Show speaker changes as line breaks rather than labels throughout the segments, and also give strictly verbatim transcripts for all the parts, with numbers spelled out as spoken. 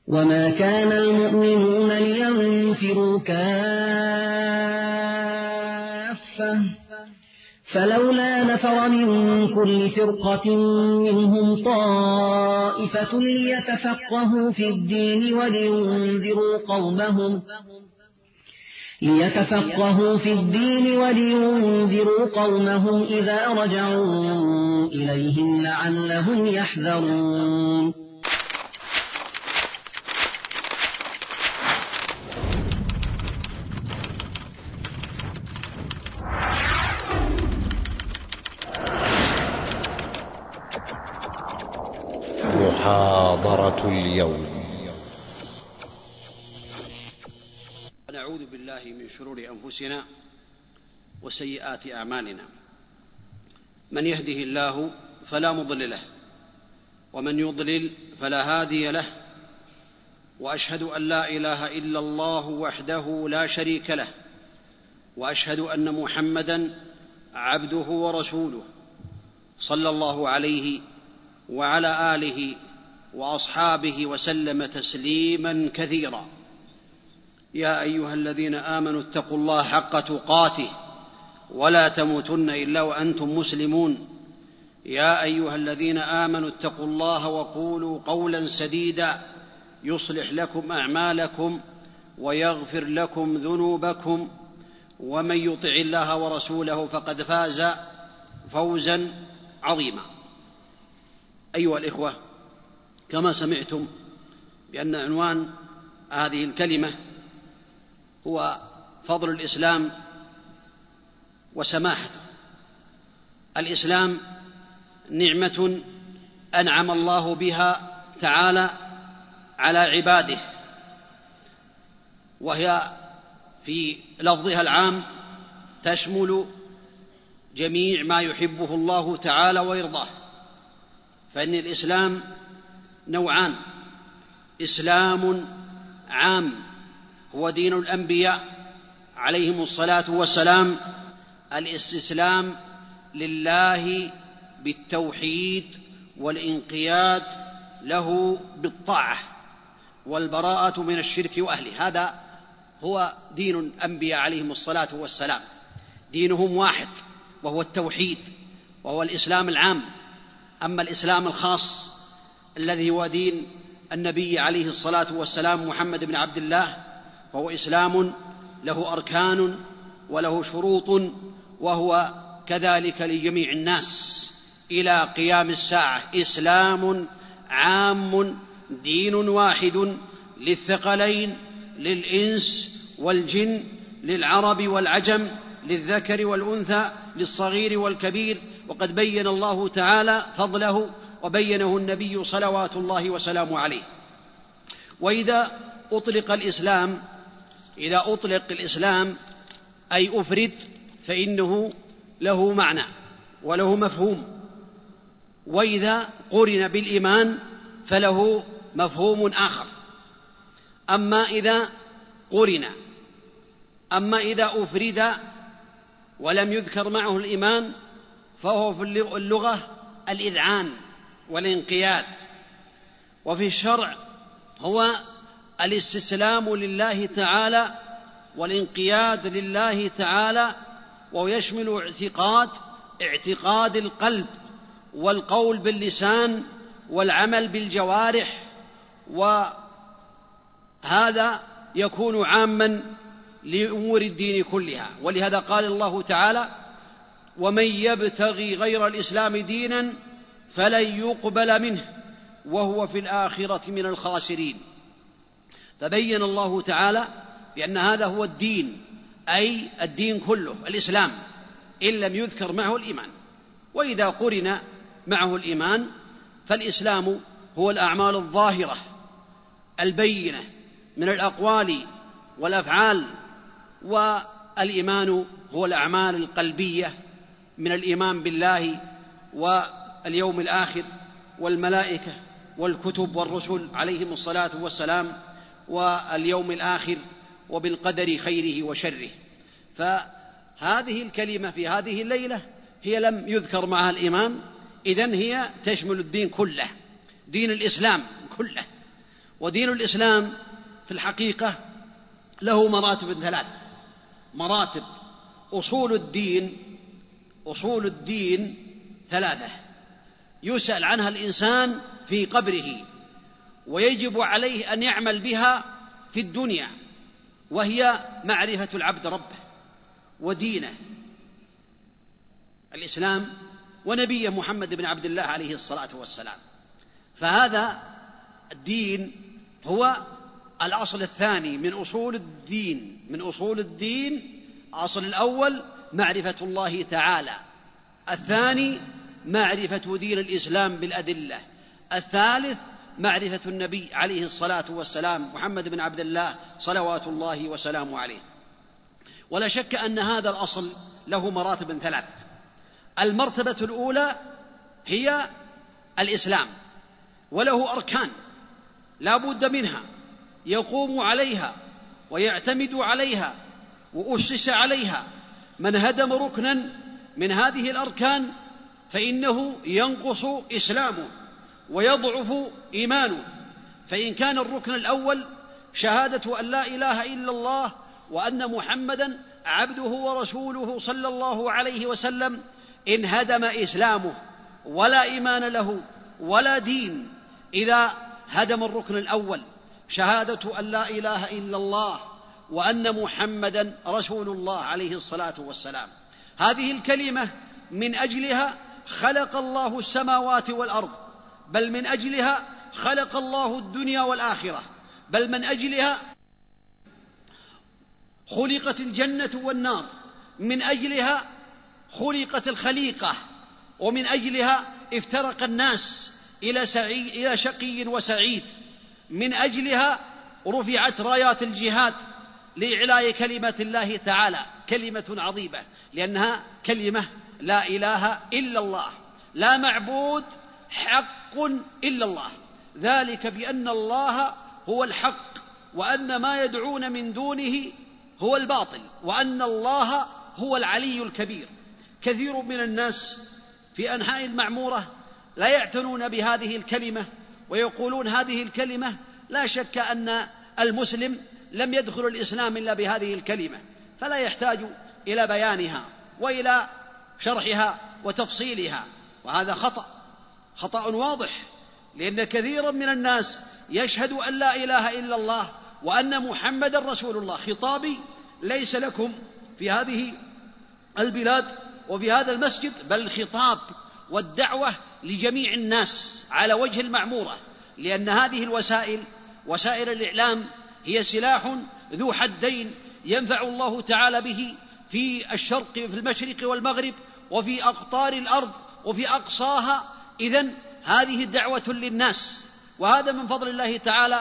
وما كان المؤمنون لينفروا كافة فلولا نفر من كل فرقة منهم طائفة ليتفقهوا في الدين ولينذروا قومهم ليتفقهوا في الدين ولينذروا قومهم إذا رجعوا إليهم لعلهم يحذرون.
محاضرة اليوم.
نعوذ بالله من شرور أنفسنا وسيئات أعمالنا، من يهده الله فلا مضل له ومن يضلل فلا هادي له، وأشهد أن لا إله إلا الله وحده لا شريك له، وأشهد أن محمدًا عبده ورسوله صلى الله عليه وعلى آله وأصحابه وسلم تسليماً كثيرا. يا أيها الذين آمنوا اتقوا الله حق تقاته ولا تموتن إلا وأنتم مسلمون. يا أيها الذين آمنوا اتقوا الله وقولوا قولاً سديداً يصلح لكم أعمالكم ويغفر لكم ذنوبكم، ومن يطع الله ورسوله فقد فاز فوزاً عظيما. أيها الإخوة، كما سمعتم بأن عنوان هذه الكلمة هو فضل الإسلام وسماحته. الإسلام نعمة أنعم الله بها تعالى على عباده، وهي في لفظها العام تشمل جميع ما يحبه الله تعالى ويرضاه، فإن الإسلام نوعان: إسلام عام هو دين الأنبياء عليهم الصلاة والسلام، الاستسلام لله بالتوحيد والانقياد له بالطاعة والبراءة من الشرك وأهله. هذا هو دين الأنبياء عليهم الصلاة والسلام، دينهم واحد وهو التوحيد، وهو الإسلام العام. أما الإسلام الخاص الذي هو دين النبي عليه الصلاة والسلام محمد بن عبد الله، فهو إسلام له أركان وله شروط، وهو كذلك لجميع الناس إلى قيام الساعة. إسلام عام دين واحد للثقلين، للإنس والجن، للعرب والعجم، للذكر والأنثى، للصغير والكبير، وقد بين الله تعالى فضله وبينه النبي صلوات الله وسلامه عليه. وإذا أطلق الإسلام إذا أطلق الإسلام أي أفرد، فإنه له معنى وله مفهوم، وإذا قرن بالإيمان فله مفهوم آخر. أما إذا قرن أما إذا أفرد ولم يذكر معه الإيمان فهو في اللغة الإذعان والانقياد، وفي الشرع هو الاستسلام لله تعالى والانقياد لله تعالى، ويشمل اعتقاد اعتقاد القلب والقول باللسان والعمل بالجوارح، وهذا يكون عاما لأمور الدين كلها. ولهذا قال الله تعالى: ومن يبتغي غير الإسلام دينا فلن يقبل منه وهو في الآخرة من الخاسرين. فبين الله تعالى بأن هذا هو الدين، أي الدين كله الإسلام، إن لم يذكر معه الإيمان. وإذا قرن معه الإيمان فالإسلام هو الأعمال الظاهرة البينة من الأقوال والأفعال، والإيمان هو الأعمال القلبية من الإيمان بالله واليوم الآخر والملائكة والكتب والرسل عليهم الصلاة والسلام واليوم الآخر وبالقدر خيره وشره. فهذه الكلمة في هذه الليلة هي لم يذكر معها الإيمان، إذن هي تشمل الدين كله، دين الإسلام كله. ودين الإسلام في الحقيقة له مراتب ثلاث مراتب. أصول الدين أصول الدين ثلاثة يسأل عنها الإنسان في قبره، ويجب عليه أن يعمل بها في الدنيا، وهي معرفة العبد ربه ودينه الإسلام ونبيه محمد بن عبد الله عليه الصلاة والسلام. فهذا الدين هو الأصل الثاني من أصول الدين من أصول الدين الأصل الأول معرفة الله تعالى، الثاني معرفة دين الإسلام بالأدلة، الثالث معرفة النبي عليه الصلاة والسلام محمد بن عبد الله صلوات الله وسلامه عليه. ولا شك أن هذا الأصل له مراتب ثلاث. المرتبة الأولى هي الإسلام، وله أركان لا بد منها يقوم عليها ويعتمد عليها وأسس عليها. من هدم ركنا من هذه الأركان فإنه ينقص إسلامه ويضعف إيمانه. فإن كان الركن الأول شهادة أن لا إله إلا الله وأن محمدا عبده ورسوله صلى الله عليه وسلم، إن هدم إسلامه ولا إيمان له ولا دين إذا هدم الركن الأول شهادة أن لا إله إلا الله وأن محمدا رسول الله عليه الصلاة والسلام. هذه الكلمة من أجلها خلق الله السماوات والأرض، بل من أجلها خلق الله الدنيا والآخرة، بل من أجلها خلقت الجنة والنار، من أجلها خلقت الخليقة، ومن أجلها افترق الناس إلى, سعي... إلى شقي وسعيد، من أجلها رفعت رايات الجهاد لإعلاء كلمة الله تعالى، كلمة عظيمة لأنها كلمة لا إله إلا الله، لا معبود حق إلا الله، ذلك بأن الله هو الحق وأن ما يدعون من دونه هو الباطل وأن الله هو العلي الكبير. كثير من الناس في أنحاء المعمورة لا يعتنون بهذه الكلمة ويقولون هذه الكلمة لا شك أن المسلم لم يدخل الإسلام إلا بهذه الكلمة، فلا يحتاج إلى بيانها وإلى شرحها وتفصيلها، وهذا خطأ خطأ واضح، لأن كثيرا من الناس يشهد أن لا إله إلا الله وأن محمد رسول الله. خطابي ليس لكم في هذه البلاد وفي هذا المسجد، بل الخطاب والدعوة لجميع الناس على وجه المعمورة، لأن هذه الوسائل وسائل الإعلام هي سلاح ذو حدين ينفع الله تعالى به في الشرق في المشرق والمغرب وفي أقطار الأرض وفي أقصاها. إذن هذه دعوة للناس، وهذا من فضل الله تعالى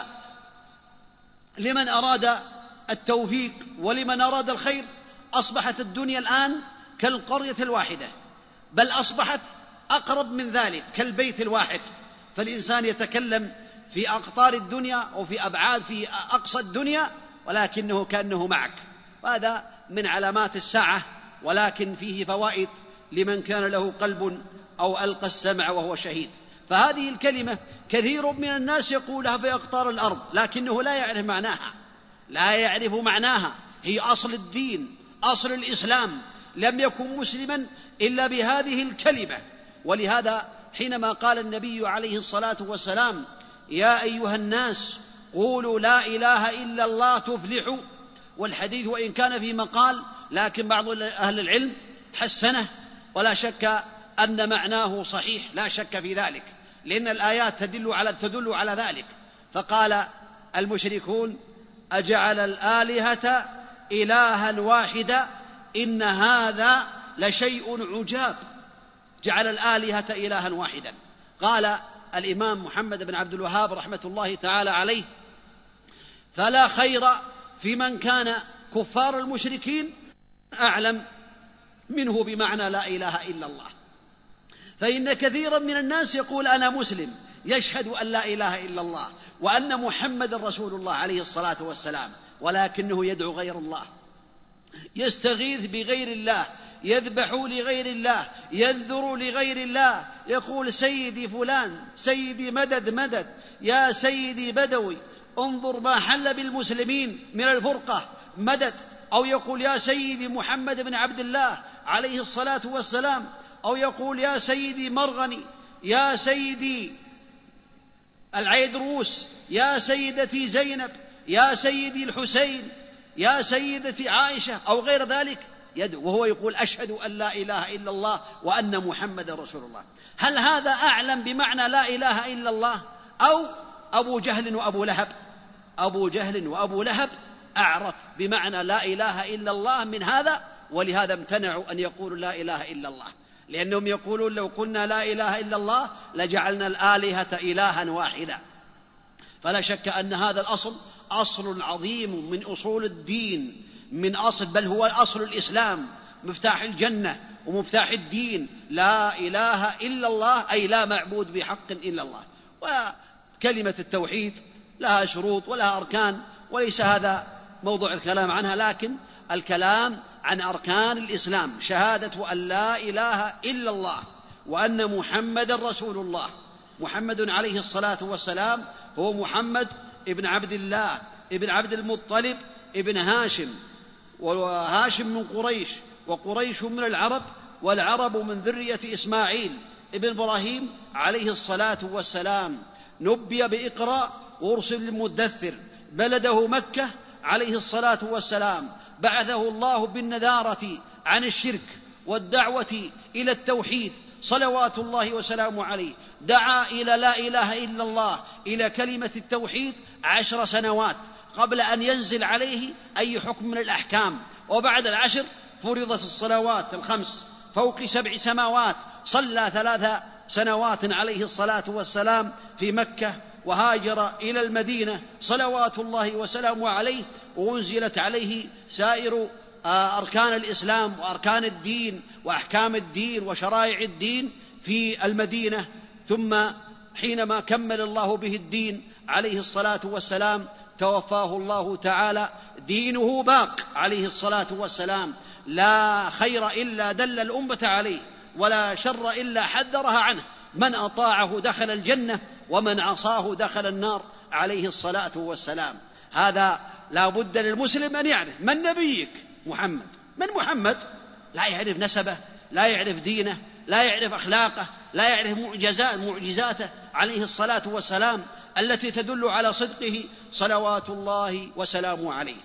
لمن أراد التوفيق ولمن أراد الخير. أصبحت الدنيا الآن كالقرية الواحدة، بل أصبحت أقرب من ذلك كالبيت الواحد، فالإنسان يتكلم في أقطار الدنيا وفي أبعاد في أقصى الدنيا ولكنه كأنه معك، وهذا من علامات الساعة، ولكن فيه فوائد لمن كان له قلب أو ألقى السمع وهو شهيد. فهذه الكلمة كثير من الناس يقولها في أقطار الأرض لكنه لا يعرف معناها لا يعرف معناها هي أصل الدين، أصل الإسلام. لم يكن مسلما إلا بهذه الكلمة. ولهذا حينما قال النبي عليه الصلاة والسلام يا أيها الناس قولوا لا إله إلا الله تفلحوا، والحديث وإن كان في مقال لكن بعض أهل العلم حسنه، ولا شك أن معناه صحيح، لا شك في ذلك، لأن الآيات تدل على تدل على ذلك. فقال المشركون أجعل الآلهة إلها واحدا إن هذا لشيء عجاب. جعل الآلهة إلها واحدا. قال الإمام محمد بن عبد الوهاب رحمة الله تعالى عليه فلا خير في من كان كفار المشركين أعلم منه بمعنى لا إله إلا الله. فإن كثيرا من الناس يقول أنا مسلم، يشهد أن لا إله إلا الله وأن محمد رسول الله عليه الصلاة والسلام، ولكنه يدعو غير الله، يستغيث بغير الله، يذبح لغير الله، ينذر لغير الله، يقول سيدي فلان، سيدي مدد مدد، يا سيدي بدوي، انظر ما حل بالمسلمين من الفرقة مدد، أو يقول يا سيدي محمد بن عبد الله عليه الصلاة والسلام، أو يقول يا سيدي مرغني، يا سيدي العيدروس، يا سيدتي زينب، يا سيدي الحسين، يا سيدتي عائشة، أو غير ذلك، يدعو وهو يقول أشهد أن لا إله إلا الله وأن محمد رسول الله. هل هذا أعلم بمعنى لا إله إلا الله أو أبو جهل وأبو لهب؟ أبو جهل وأبو لهب أعرف بمعنى لا إله إلا الله من هذا، ولهذا امتنعوا أن يقولوا لا إله إلا الله، لأنهم يقولون لو قلنا لا إله إلا الله لجعلنا الآلهة إلها واحدا. فلا شك أن هذا الأصل أصل عظيم من أصول الدين، من أصل بل هو أصل الإسلام، مفتاح الجنة ومفتاح الدين، لا إله إلا الله أي لا معبود بحق إلا الله. وكلمة التوحيد لها شروط ولها أركان، وليس هذا موضوع الكلام عنها، لكن الكلام عن أركان الإسلام، شهادة أن لا إله إلا الله وأن محمد رسول الله. محمد عليه الصلاة والسلام هو محمد ابن عبد الله ابن عبد المطلب ابن هاشم، وهاشم من قريش، وقريش من العرب، والعرب من ذرية إسماعيل ابن إبراهيم عليه الصلاة والسلام. نبي بإقرأ وأرسل للمدثر، بلده مكة عليه الصلاة والسلام، بعثه الله بالنذارة عن الشرك والدعوة إلى التوحيد صلوات الله وسلامه عليه. دعا إلى لا إله إلا الله، إلى كلمة التوحيد عشر سنوات قبل أن ينزل عليه أي حكم من الأحكام، وبعد العشر فرضت الصلوات الخمس فوق سبع سماوات. صلى ثلاث سنوات عليه الصلاة والسلام في مكة، وهاجر إلى المدينة صلوات الله وسلامه عليه، وأنزلت عليه سائر أركان الإسلام وأركان الدين وأحكام الدين وشرائع الدين في المدينة. ثم حينما كمل الله به الدين عليه الصلاة والسلام توفاه الله تعالى، دينه باق عليه الصلاة والسلام، لا خير إلا دل الأمة عليه، ولا شر إلا حذرها عنه، من أطاعه دخل الجنة ومن عصاه دخل النار عليه الصلاة والسلام. هذا لا بد للمسلم أن يعرف من نبيك محمد، من محمد، لا يعرف نسبه، لا يعرف دينه، لا يعرف أخلاقه، لا يعرف معجزات معجزاته عليه الصلاة والسلام التي تدل على صدقه صلوات الله وسلامه عليه.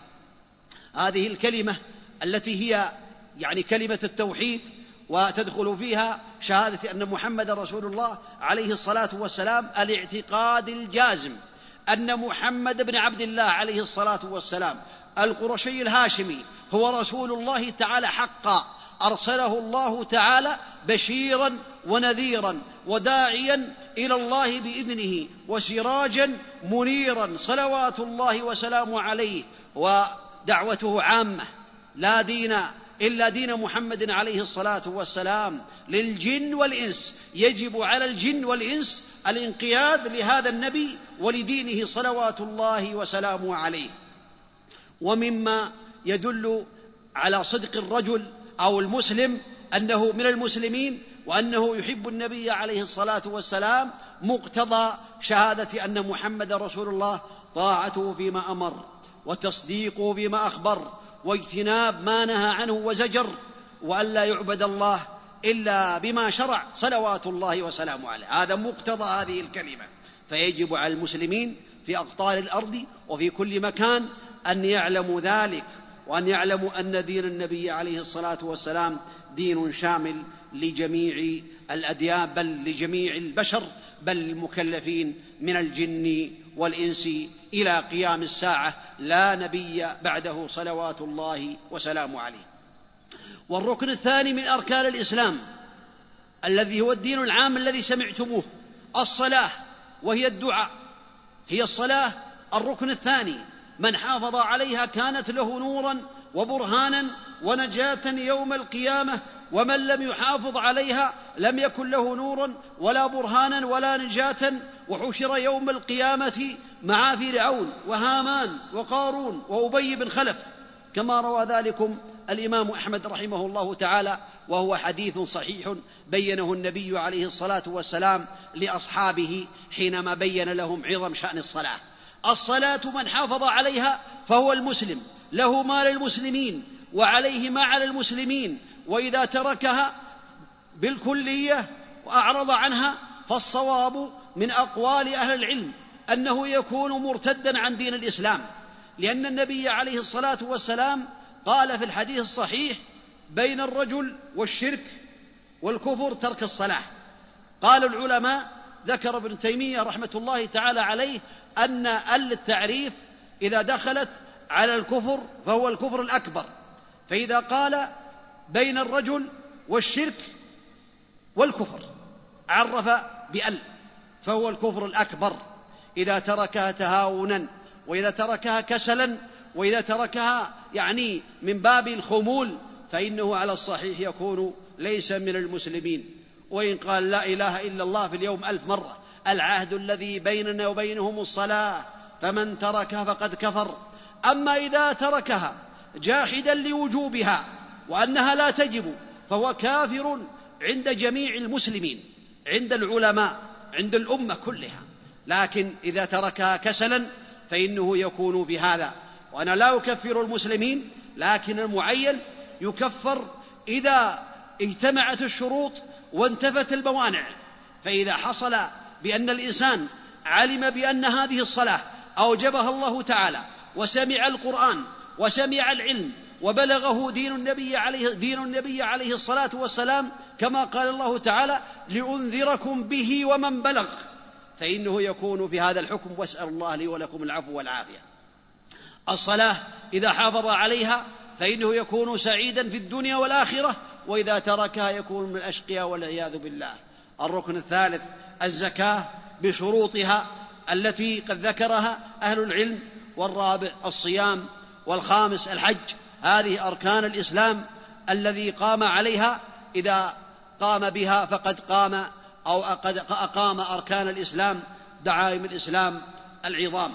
هذه الكلمة التي هي يعني كلمة التوحيد، وتدخل فيها شهادة أن محمد رسول الله عليه الصلاة والسلام، الاعتقاد الجازم أن محمد بن عبد الله عليه الصلاة والسلام القرشي الهاشمي هو رسول الله تعالى حقا، أرسله الله تعالى بشيرا ونذيرا وداعيا إلى الله بإذنه وسراجا منيرا صلوات الله وسلامه عليه. ودعوته عامة، لا دين إلا دين محمد عليه الصلاة والسلام للجن والإنس، يجب على الجن والإنس الانقياد لهذا النبي ولدينه صلوات الله وسلامه عليه. ومما يدل على صدق الرجل أو المسلم أنه من المسلمين وأنه يحب النبي عليه الصلاة والسلام مقتضى شهادة أن محمد رسول الله طاعته فيما أمر، وتصديقه فيما أخبر، واجتناب ما نهى عنه وزجر، وأن لا يعبد الله إلا بما شرع صلوات الله وسلامه عليه. هذا مقتضى هذه الكلمة. فيجب على المسلمين في أقطار الأرض وفي كل مكان أن يعلموا ذلك، وأن يعلموا أن دين النبي عليه الصلاة والسلام دين شامل لجميع الأديان، بل لجميع البشر، بل المكلفين من الجن والإنس إلى قيام الساعة، لا نبي بعده صلوات الله وسلامه عليه. والركن الثاني من أركان الإسلام الذي هو الدين العام الذي سمعتموه، الصلاة، وهي الدعاء، هي الصلاة الركن الثاني. من حافظ عليها كانت له نورا وبرهانا ونجاة يوم القيامة، ومن لم يحافظ عليها لم يكن له نورا ولا برهانا ولا نجاة، وحشر يوم القيامة مع فرعون وهامان وقارون وأبي بن خلف، كما روى ذلكم الإمام أحمد رحمه الله تعالى، وهو حديث صحيح بينه النبي عليه الصلاة والسلام لأصحابه حينما بين لهم عظم شأن الصلاة: الصلاة من حافظ عليها فهو المسلم، له ما للمسلمين وعليه ما على المسلمين، وإذا تركها بالكلية وأعرض عنها فالصواب من أقوال أهل العلم أنه يكون مرتدا عن دين الإسلام، لأن النبي عليه الصلاة والسلام قال في الحديث الصحيح: بين الرجل والشرك والكفر ترك الصلاة. قال العلماء، ذكر ابن تيمية رحمة الله تعالى عليه، أن ال التعريف إذا دخلت على الكفر فهو الكفر الأكبر، فإذا قال بين الرجل والشرك والكفر عرف بأل فهو الكفر الأكبر إذا تركها تهاونا، وإذا تركها كسلا، وإذا تركها يعني من باب الخمول، فإنه على الصحيح يكون ليس من المسلمين. وإن قال لا إله إلا الله في اليوم ألف مرة: العهد الذي بيننا وبينهم الصلاة فمن تركها فقد كفر. أما إذا تركها جاحدا لوجوبها وأنها لا تجب فهو كافر عند جميع المسلمين، عند العلماء، عند الأمة كلها. لكن إذا تركها كسلا فإنه يكون بهذا. وأنا لا أكفر المسلمين، لكن المعين يكفر إذا اجتمعت الشروط وانتفت الموانع. فإذا حصل بأن الإنسان علم بأن هذه الصلاة أوجبها الله تعالى، وسمع القرآن وسمع العلم، وبلغه دين النبي عليه, دين النبي عليه الصلاة والسلام كما قال الله تعالى: لأنذركم به ومن بلغ، فإنه يكون في هذا الحكم. واسأل الله لي ولكم العفو والعافية. الصلاة إذا حافظ عليها فإنه يكون سعيدا في الدنيا والآخرة، وإذا تركها يكون من الأشقياء والعياذ بالله. الركن الثالث الزكاة بشروطها التي قد ذكرها أهل العلم. والرابع الصيام. والخامس الحج. هذه أركان الإسلام الذي قام عليها إذا قام بها فقد قام أو قد أقام أركان الإسلام، دعائم الإسلام العظام.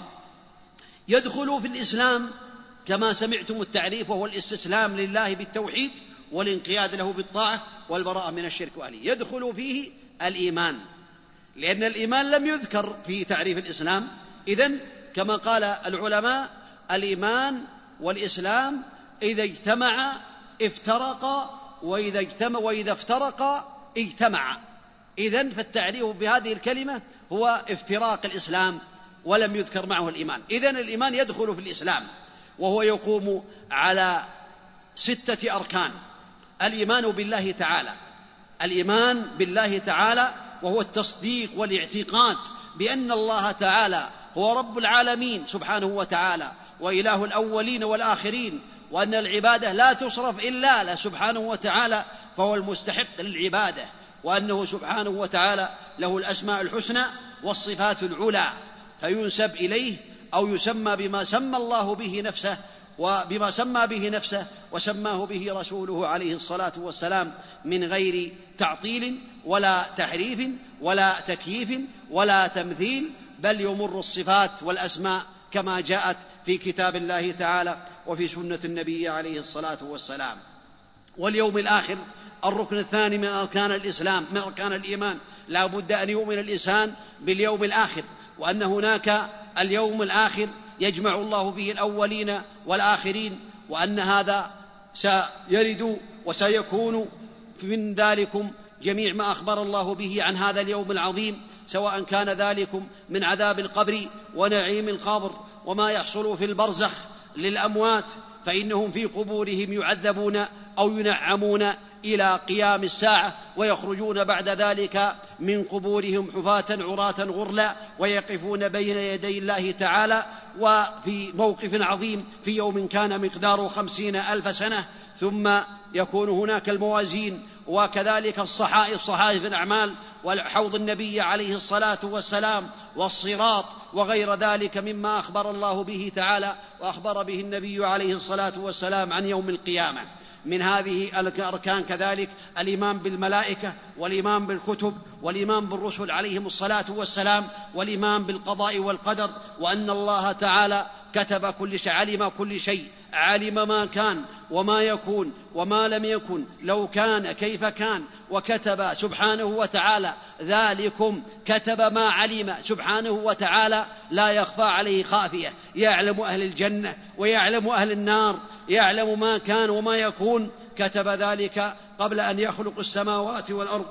يدخل في الإسلام كما سمعتم التعريف، وهو الاستسلام لله بالتوحيد والانقياد له بالطاعة والبراءة من الشرك وأهله. يدخل فيه الإيمان، لأن الإيمان لم يذكر في تعريف الإسلام. إذن كما قال العلماء: الإيمان والإسلام إذا اجتمع افترقا، وإذا اجتمع وإذا افترقا اجتمعا. إذن فالتعريف بهذه الكلمة هو افتراق الإسلام، ولم يذكر معه الإيمان. إذن الإيمان يدخل في الإسلام، وهو يقوم على ستة أركان. الإيمان بالله تعالى، الإيمان بالله تعالى وهو التصديق والاعتقاد بأن الله تعالى هو رب العالمين سبحانه وتعالى، وإله الأولين والآخرين، وأن العبادة لا تصرف إلا له سبحانه وتعالى، فهو المستحق للعبادة، وأنه سبحانه وتعالى له الأسماء الحسنى والصفات العلى، فينسب إليه أو يسمى بما سمى الله به نفسه وبما سمى به نفسه وسماه به رسوله عليه الصلاة والسلام، من غير تعطيل ولا تحريف ولا تكييف ولا تمثيل، بل يمر الصفات والأسماء كما جاءت في كتاب الله تعالى وفي سنة النبي عليه الصلاة والسلام. واليوم الآخر الركن الثاني من أركان الإسلام، من أركان الإيمان. لا بد أن يؤمن الإنسان باليوم الآخر، وأن هناك اليوم الآخر يجمع الله فيه الأولين والآخرين، وأن هذا سيرد وسيكون من ذلكم جميع ما أخبر الله به عن هذا اليوم العظيم، سواء كان ذلكم من عذاب القبر ونعيم القبر وما يحصل في البرزخ للأموات، فإنهم في قبورهم يعذبون أو ينعمون إلى قيام الساعة، ويخرجون بعد ذلك من قبورهم حفاة عراة غرلا، ويقفون بين يدي الله تعالى وفي موقف عظيم في يوم كان مقداره خمسين ألف سنة. ثم يكون هناك الموازين، وكذلك الصحائف صحائف الأعمال، والحوض النبي عليه الصلاة والسلام، والصراط، وغير ذلك مما أخبر الله به تعالى وأخبر به النبي عليه الصلاة والسلام عن يوم القيامة. من هذه الأركان كذلك الإيمان بالملائكة، والإيمان بالكتب، والإيمان بالرسل عليهم الصلاة والسلام، والإيمان بالقضاء والقدر، وأن الله تعالى كتب كل شيء، علم كل شيء، علم ما كان وما يكون وما لم يكن، لو كان كيف كان، وكتب سبحانه وتعالى ذلكم، كتب ما علم سبحانه وتعالى، لا يخفى عليه خافية، يعلم أهل الجنة ويعلم أهل النار، يعلم ما كان وما يكون، كتب ذلك قبل أن يخلق السماوات والأرض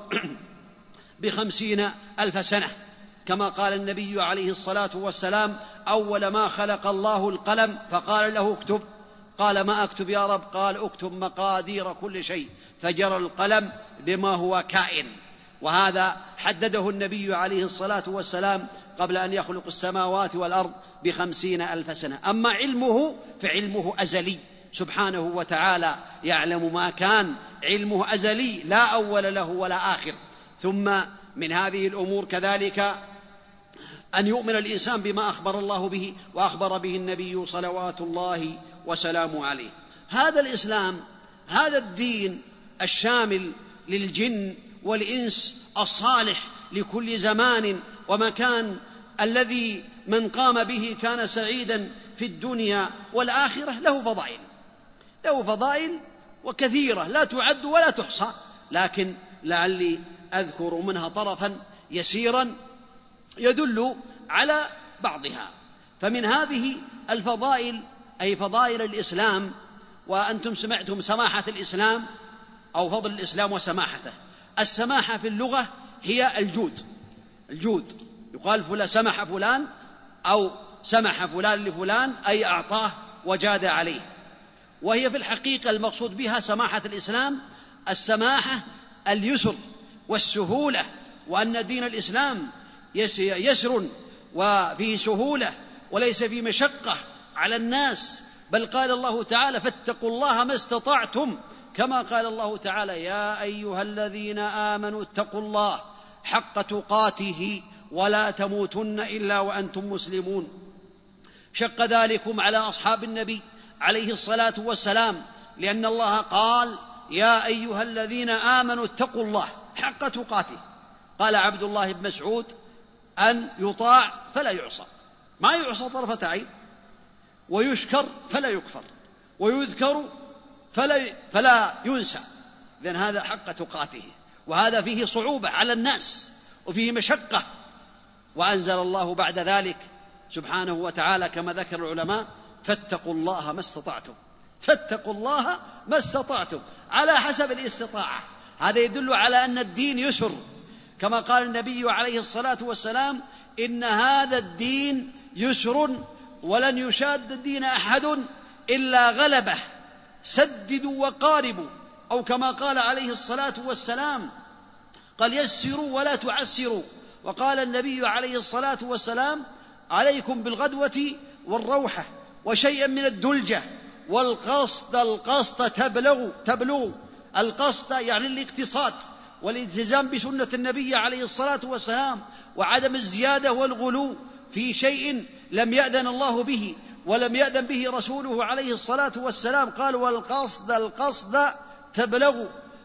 بخمسين ألف سنة، كما قال النبي عليه الصلاة والسلام: أول ما خلق الله القلم فقال له اكتب، قال: ما أكتب يا رب؟ قال: اكتب مقادير كل شيء، فجرى القلم بما هو كائن. وهذا حدده النبي عليه الصلاة والسلام قبل أن يخلق السماوات والأرض بخمسين ألف سنة. أما علمه فعلمه أزلي سبحانه وتعالى، يعلم ما كان، علمه أزلي لا أول له ولا آخر. ثم من هذه الأمور كذلك أن يؤمن الإنسان بما أخبر الله به وأخبر به النبي صلوات الله وسلامه عليه. هذا الإسلام، هذا الدين الشامل للجن والإنس، الصالح لكل زمان ومكان، الذي من قام به كان سعيدا في الدنيا والآخرة، له فضائل، له فضائل وكثيرة لا تعد ولا تحصى، لكن لعلي أذكر منها طرفا يسيرا يدل على بعضها. فمن هذه الفضائل، أي فضائل الإسلام، وأنتم سمعتم سماحة الإسلام أو فضل الإسلام وسماحته. السماحة في اللغة هي الجود، الجود يقال فلان سمح فلان أو سمح فلان لفلان، أي أعطاه وجاد عليه. وهي في الحقيقة المقصود بها سماحة الإسلام السماحة، اليسر والسهولة، وأن دين الإسلام يسر وفيه سهولة وليس فيه مشقة على الناس، بل قال الله تعالى: فاتقوا الله ما استطعتم، كما قال الله تعالى: يا أيها الذين آمنوا اتقوا الله حق تقاته ولا تموتن إلا وأنتم مسلمون. شق ذلكم على أصحاب النبي عليه الصلاة والسلام، لأن الله قال: يا أيها الذين آمنوا اتقوا الله حق تقاته. قال عبد الله بن مسعود: أن يطاع فلا يعصى، ما يعصى طرفة عين، ويشكر فلا يكفر، ويذكر فلا, فلا ينسى. إذن هذا حق تقاته، وهذا فيه صعوبة على الناس وفيه مشقة. وأنزل الله بعد ذلك سبحانه وتعالى كما ذكر العلماء: فاتقوا الله ما استطعتم، فاتقوا الله ما استطعتم، على حسب الاستطاعة. هذا يدل على أن الدين يسر، كما قال النبي عليه الصلاة والسلام: إن هذا الدين يسر ولن يشاد الدين أحد إلا غلبه، سددوا وقاربوا، أو كما قال عليه الصلاة والسلام قال: يسروا ولا تعسروا. وقال النبي عليه الصلاة والسلام: عليكم بالغدوة والروحة وشيئا من الدلجة، والقصد القصد تبلغ تبلغ القصد يعني الاقتصاد والالتزام بسنة النبي عليه الصلاة والسلام، وعدم الزيادة والغلو في شيء لم يأذن الله به ولم يأذن به رسوله عليه الصلاة والسلام. قال: والقصد القصد تبلغ.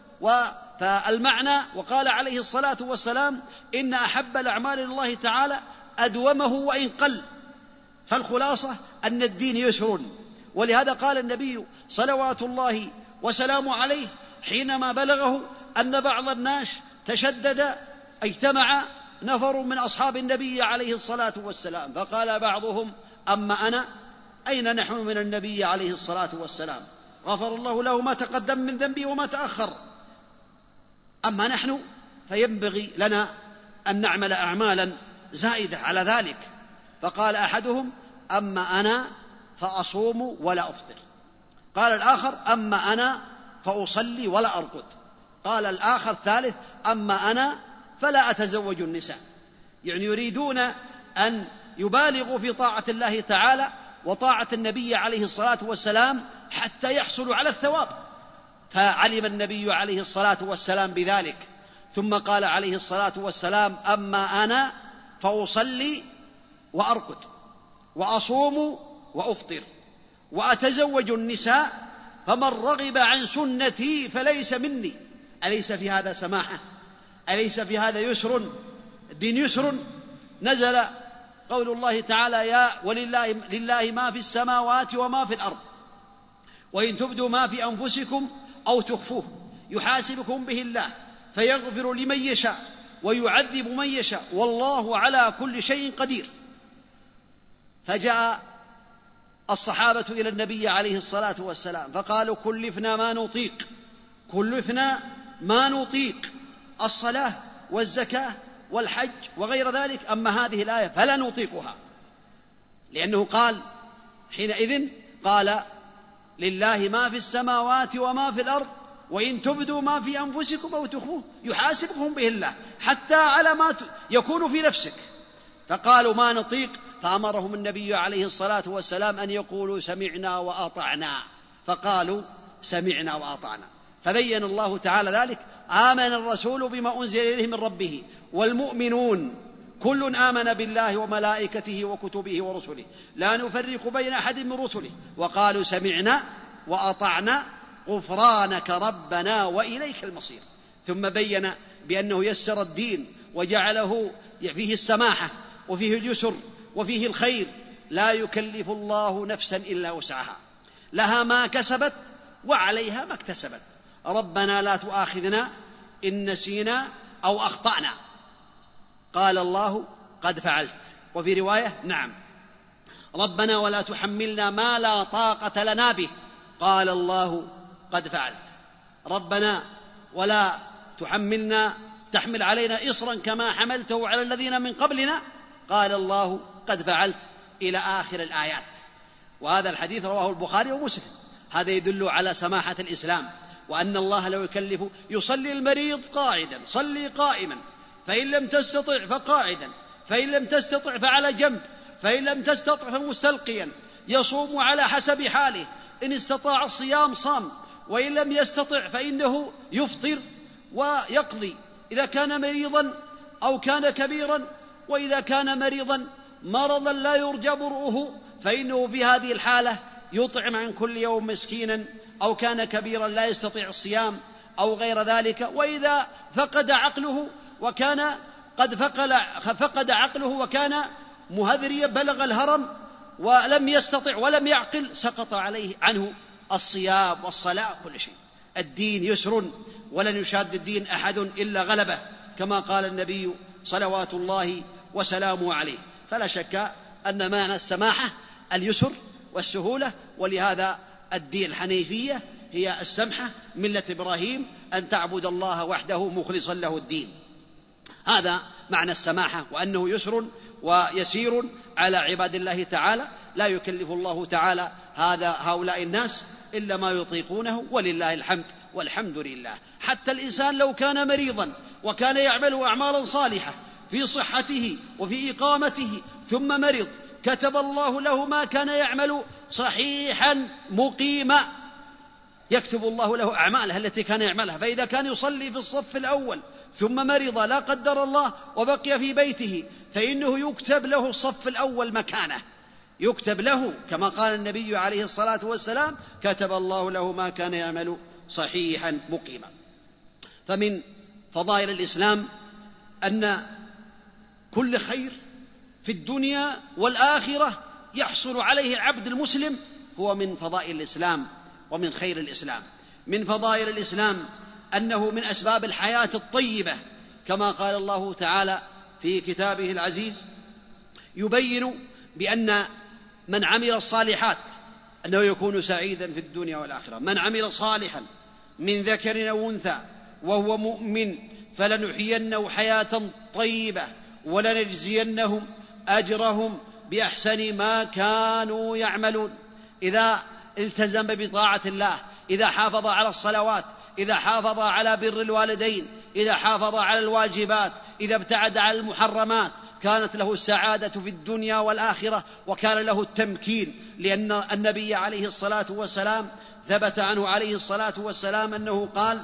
فالمعنى، وقال عليه الصلاة والسلام: إن أحب الأعمال لله تعالى أدومه وإن قل. فالخلاصة أن الدين يسر، ولهذا قال النبي صلوات الله وسلامه عليه حينما بلغه أن بعض الناس تشدد، اجتمع نفر من أصحاب النبي عليه الصلاة والسلام، فقال بعضهم: أما أنا أين نحن من النبي عليه الصلاة والسلام؟ غفر الله له ما تقدم من ذنبي وما تأخر، أما نحن فينبغي لنا أن نعمل أعمالا زائدة على ذلك. فقال أحدهم: أما أنا فأصوم ولا أفطر. قال الآخر: أما أنا فأصلي ولا أرقد. قال الآخر الثالث: أما أنا فلا أتزوج النساء. يعني يريدون أن يبالغوا في طاعة الله تعالى وطاعة النبي عليه الصلاة والسلام حتى يحصلوا على الثواب. فعلم النبي عليه الصلاة والسلام بذلك، ثم قال عليه الصلاة والسلام: أما أنا فأصلي وأرقد وأصوم وأفطر وأتزوج النساء، فمن رغب عن سنتي فليس مني. أليس في هذا سماحة؟ أليس في هذا يسر؟ الدين يسر. نزل قول الله تعالى: يا ولله لله ما في السماوات وما في الأرض، وإن تبدوا ما في أنفسكم أو تخفوه يحاسبكم به الله فيغفر لمن يشاء ويعذب من يشاء والله على كل شيء قدير. فجاء الصحابة إلى النبي عليه الصلاة والسلام فقالوا كلفنا ما نطيق كلفنا ما نطيق الصلاة والزكاة والحج وغير ذلك، أما هذه الآية فلا نطيقها، لأنه قال حينئذ قال لله ما في السماوات وما في الأرض وإن تبدوا ما في أنفسكم أو تخفوه يحاسبكم به الله حتى على ما يكون في نفسك. فقالوا ما نطيق، فأمرهم النبي عليه الصلاة والسلام أن يقولوا سمعنا وأطعنا، فقالوا سمعنا وأطعنا. فبين الله تعالى ذلك: آمن الرسول بما أنزل إليه من ربه والمؤمنون كل آمن بالله وملائكته وكتبه ورسله لا نفرق بين أحد من رسله وقالوا سمعنا وأطعنا غفرانك ربنا وإليك المصير. ثم بين بأنه يسر الدين وجعله فيه السماحة وفيه اليسر وفيه الخير، لا يكلف الله نفسا إلا وسعها، لها ما كسبت وعليها ما اكتسبت. ربنا لا تؤاخذنا إن نسينا أو أخطأنا، قال الله قد فعلت، وفي رواية نعم ربنا ولا تحملنا ما لا طاقة لنا به، قال الله قد فعلت. ربنا ولا تحملنا تحمل علينا إصرا كما حملته على الذين من قبلنا، قال الله قد فعلت، إلى آخر الآيات. وهذا الحديث رواه البخاري ومسلم. هذا يدل على سماحة الإسلام، وأن الله لو يكلف يصلي المريض قاعدا صلي قائما، فإن لم تستطع فقاعدا، فإن لم تستطع فعلى جنب، فإن لم تستطع فمستلقيا، يصوم على حسب حاله، إن استطاع الصيام صام، وإن لم يستطع فإنه يفطر ويقضي إذا كان مريضا أو كان كبيرا. وإذا كان مريضا مرضا لا يرجى برؤه فإنه في هذه الحالة يطعم عن كل يوم مسكينا، أو كان كبيرا لا يستطيع الصيام أو غير ذلك. وإذا فقد عقله وكان قد فقد عقله وكان مهذريا بلغ الهرم ولم يستطع ولم يعقل، سقط عليه عنه الصيام والصلاة كل شيء. الدين يسر ولن يشاد الدين أحد إلا غلبه، كما قال النبي صلوات الله وسلامه عليه. فلا شك أن معنى السماحة اليسر والسهولة، ولهذا الدين الحنيفية هي السمحة، ملة إبراهيم أن تعبد الله وحده مخلصا له الدين. هذا معنى السماحة، وأنه يسر ويسير على عباد الله تعالى، لا يكلف الله تعالى هذا هؤلاء الناس إلا ما يطيقونه، ولله الحمد والحمد لله. حتى الإنسان لو كان مريضا وكان يعمل أعمالا صالحة في صحته وفي إقامته ثم مرض، كتب الله له ما كان يعمل صحيحا مقيما، يكتب الله له أعماله التي كان يعملها. فإذا كان يصلي في الصف الأول ثم مرض لا قدر الله وبقي في بيته، فإنه يكتب له الصف الأول مكانه، يكتب له كما قال النبي عليه الصلاة والسلام: كتب الله له ما كان يعمل صحيحا مقيما. فمن فضائل الإسلام أن كل خير في الدنيا والآخرة يحصل عليه العبد المسلم هو من فضائل الإسلام ومن خير الإسلام. من فضائل الإسلام أنه من أسباب الحياة الطيبة، كما قال الله تعالى في كتابه العزيز يبين بأن من عمل الصالحات أنه يكون سعيدا في الدنيا والآخرة. من عمل صالحا من ذكر أو أنثى وهو مؤمن فلنحيينه حياة طيبة ولنجزينهم أجرهم بأحسن ما كانوا يعملون. إذا التزم بطاعة الله، إذا حافظ على الصلوات، إذا حافظ على بر الوالدين، إذا حافظ على الواجبات، إذا ابتعد عن المحرمات، كانت له السعادة في الدنيا والآخرة، وكان له التمكين. لأن النبي عليه الصلاة والسلام ثبت عنه عليه الصلاة والسلام أنه قال: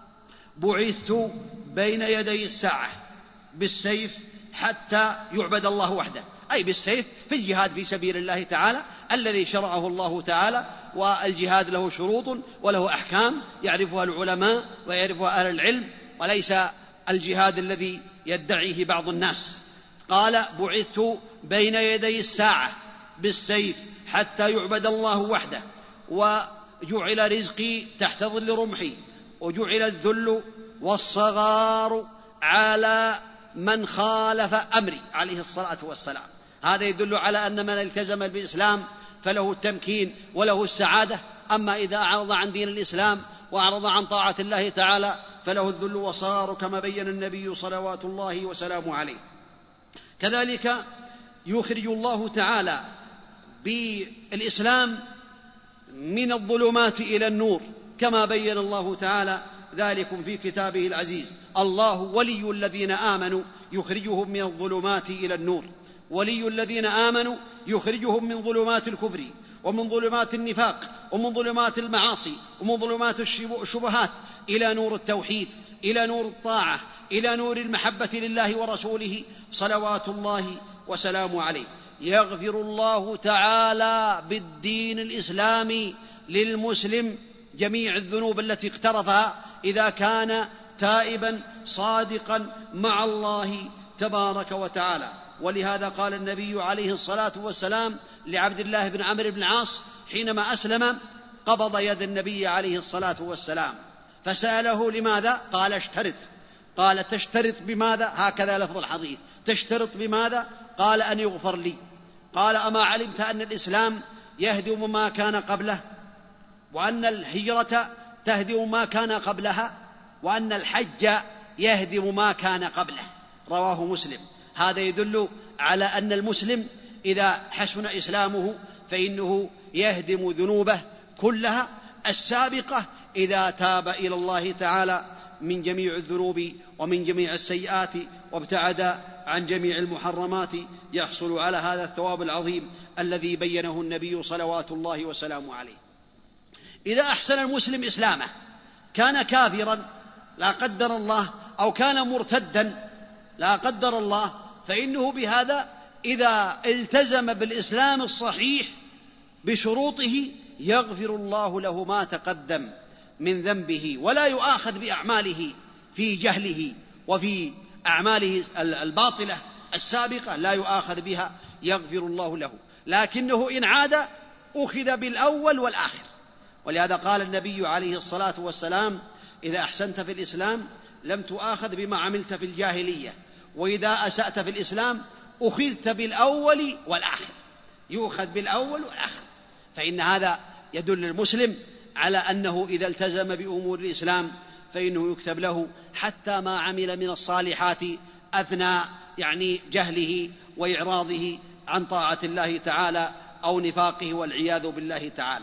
بعثت بين يدي الساعة بالسيف حتى يعبد الله وحده، أي بالسيف في الجهاد في سبيل الله تعالى الذي شرعه الله تعالى. والجهاد له شروط وله أحكام يعرفها العلماء ويعرفها أهل العلم، وليس الجهاد الذي يدعيه بعض الناس. قال: بعثت بين يدي الساعة بالسيف حتى يعبد الله وحده. جعل رزقي تحت ظل رمحي، وجعل الذل والصغار على من خالف أمري عليه الصلاة والسلام. هذا يدل على أن من التزم بالإسلام فله التمكين وله السعادة. أما إذا أعرض عن دين الإسلام وأعرض عن طاعة الله تعالى فله الذل والصغار، كما بين النبي صلوات الله وسلامه عليه. كذلك يخرج الله تعالى بالإسلام من الظلمات إلى النور، كما بين الله تعالى ذلكم في كتابه العزيز: الله ولي الذين آمنوا يخرجهم من الظلمات إلى النور. ولي الذين آمنوا يخرجهم من ظلمات الكفر ومن ظلمات النفاق ومن ظلمات المعاصي ومن ظلمات الشبهات إلى نور التوحيد، إلى نور الطاعة، إلى نور المحبة لله ورسوله صلوات الله وسلامه عليه. يغفر الله تعالى بالدين الإسلامي للمسلم جميع الذنوب التي اقترفها إذا كان تائبا صادقا مع الله تبارك وتعالى. ولهذا قال النبي عليه الصلاة والسلام لعبد الله بن عمرو بن العاص حينما أسلم، قبض يد النبي عليه الصلاة والسلام فسأله: لماذا؟ قال: اشترط. قال: تشترط بماذا؟ هكذا لفظ الحديث: تشترط بماذا؟ قال: أن يغفر لي. قال: أما علمت أن الإسلام يهدم ما كان قبله، وأن الهجرة تهدم ما كان قبلها، وأن الحج يهدم ما كان قبله؟ رواه مسلم. هذا يدل على أن المسلم إذا حسن إسلامه فإنه يهدم ذنوبه كلها السابقة إذا تاب إلى الله تعالى من جميع الذنوب ومن جميع السيئات وابتعد عن جميع المحرمات، يحصل على هذا الثواب العظيم الذي بينه النبي صلوات الله وسلامه عليه. إذا أحسن المسلم إسلامه كان كافرا لا قدر الله أو كان مرتدا لا قدر الله، فإنه بهذا إذا التزم بالإسلام الصحيح بشروطه يغفر الله له ما تقدم من ذنبه، ولا يؤاخذ بأعماله في جهله وفي أعماله الباطلة السابقة لا يؤاخذ بها، يغفر الله له. لكنه إن عاد أخذ بالأول والآخر. ولهذا قال النبي عليه الصلاة والسلام: إذا أحسنت في الإسلام لم تؤاخذ بما عملت في الجاهلية، وإذا أسأت في الإسلام أخذت بالأول والآخر. يؤخذ بالأول والآخر. فإن هذا يدل المسلم على أنه إذا التزم بأمور الإسلام فإنه يكتب له حتى ما عمل من الصالحات أثناء يعني جهله وإعراضه عن طاعة الله تعالى أو نفاقه والعياذ بالله تعالى.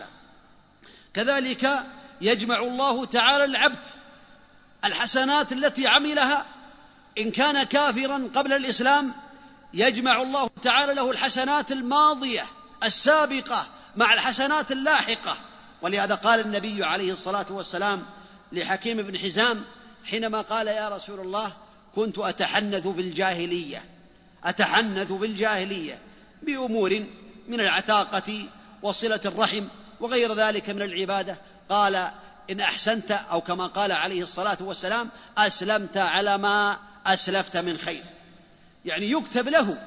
كذلك يجمع الله تعالى العبد الحسنات التي عملها إن كان كافرا قبل الإسلام، يجمع الله تعالى له الحسنات الماضية السابقة مع الحسنات اللاحقة. ولهذا قال النبي عليه الصلاة والسلام لحكيم بن حزام حينما قال: يا رسول الله، كنت أتحنث بالجاهلية أتحنث بالجاهلية بأمور من العتاقة وصلة الرحم وغير ذلك من العبادة. قال: إن أحسنت، أو كما قال عليه الصلاة والسلام: أسلمت على ما أسلفت من خير. يعني يكتب له.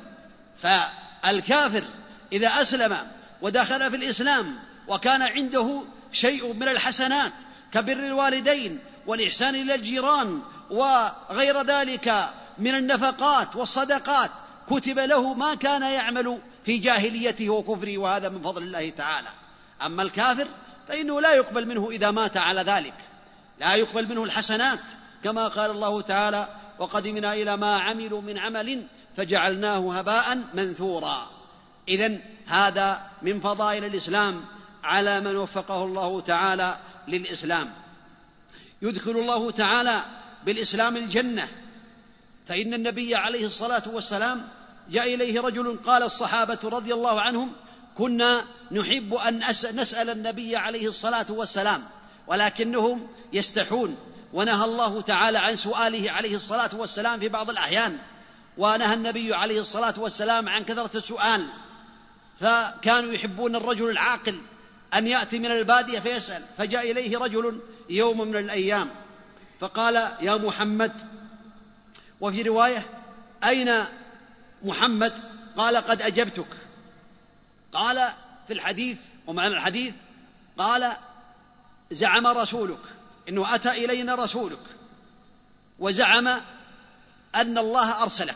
فالكافر إذا أسلم ودخل في الإسلام وكان عنده شيء من الحسنات كبر الوالدين والإحسان إلى الجيران وغير ذلك من النفقات والصدقات، كتب له ما كان يعمل في جاهليته وكفره، وهذا من فضل الله تعالى. أما الكافر فإنه لا يقبل منه إذا مات على ذلك، لا يقبل منه الحسنات، كما قال الله تعالى: وقدمنا إلى ما عملوا من عمل فجعلناه هباء منثورا. إذن هذا من فضائل الإسلام على من وفقه الله تعالى للإسلام. يدخل الله تعالى بالإسلام الجنة، فإن النبي عليه الصلاة والسلام جاء إليه رجل قال الصحابة رضي الله عنهم: كنا نحب أن نسأل النبي عليه الصلاة والسلام ولكنهم يستحون، ونهى الله تعالى عن سؤاله عليه الصلاة والسلام في بعض الأحيان، ونهى النبي عليه الصلاة والسلام عن كثرة السؤال، فكانوا يحبون الرجل العاقل أن يأتي من البادية فيسأل. فجاء إليه رجل يوم من الأيام فقال: يا محمد، وفي رواية: أين محمد؟ قال: قد أجبتك. قال في الحديث ومعنى الحديث قال: زعم رسولك إنه أتى إلينا رسولك وزعم أن الله أرسلك.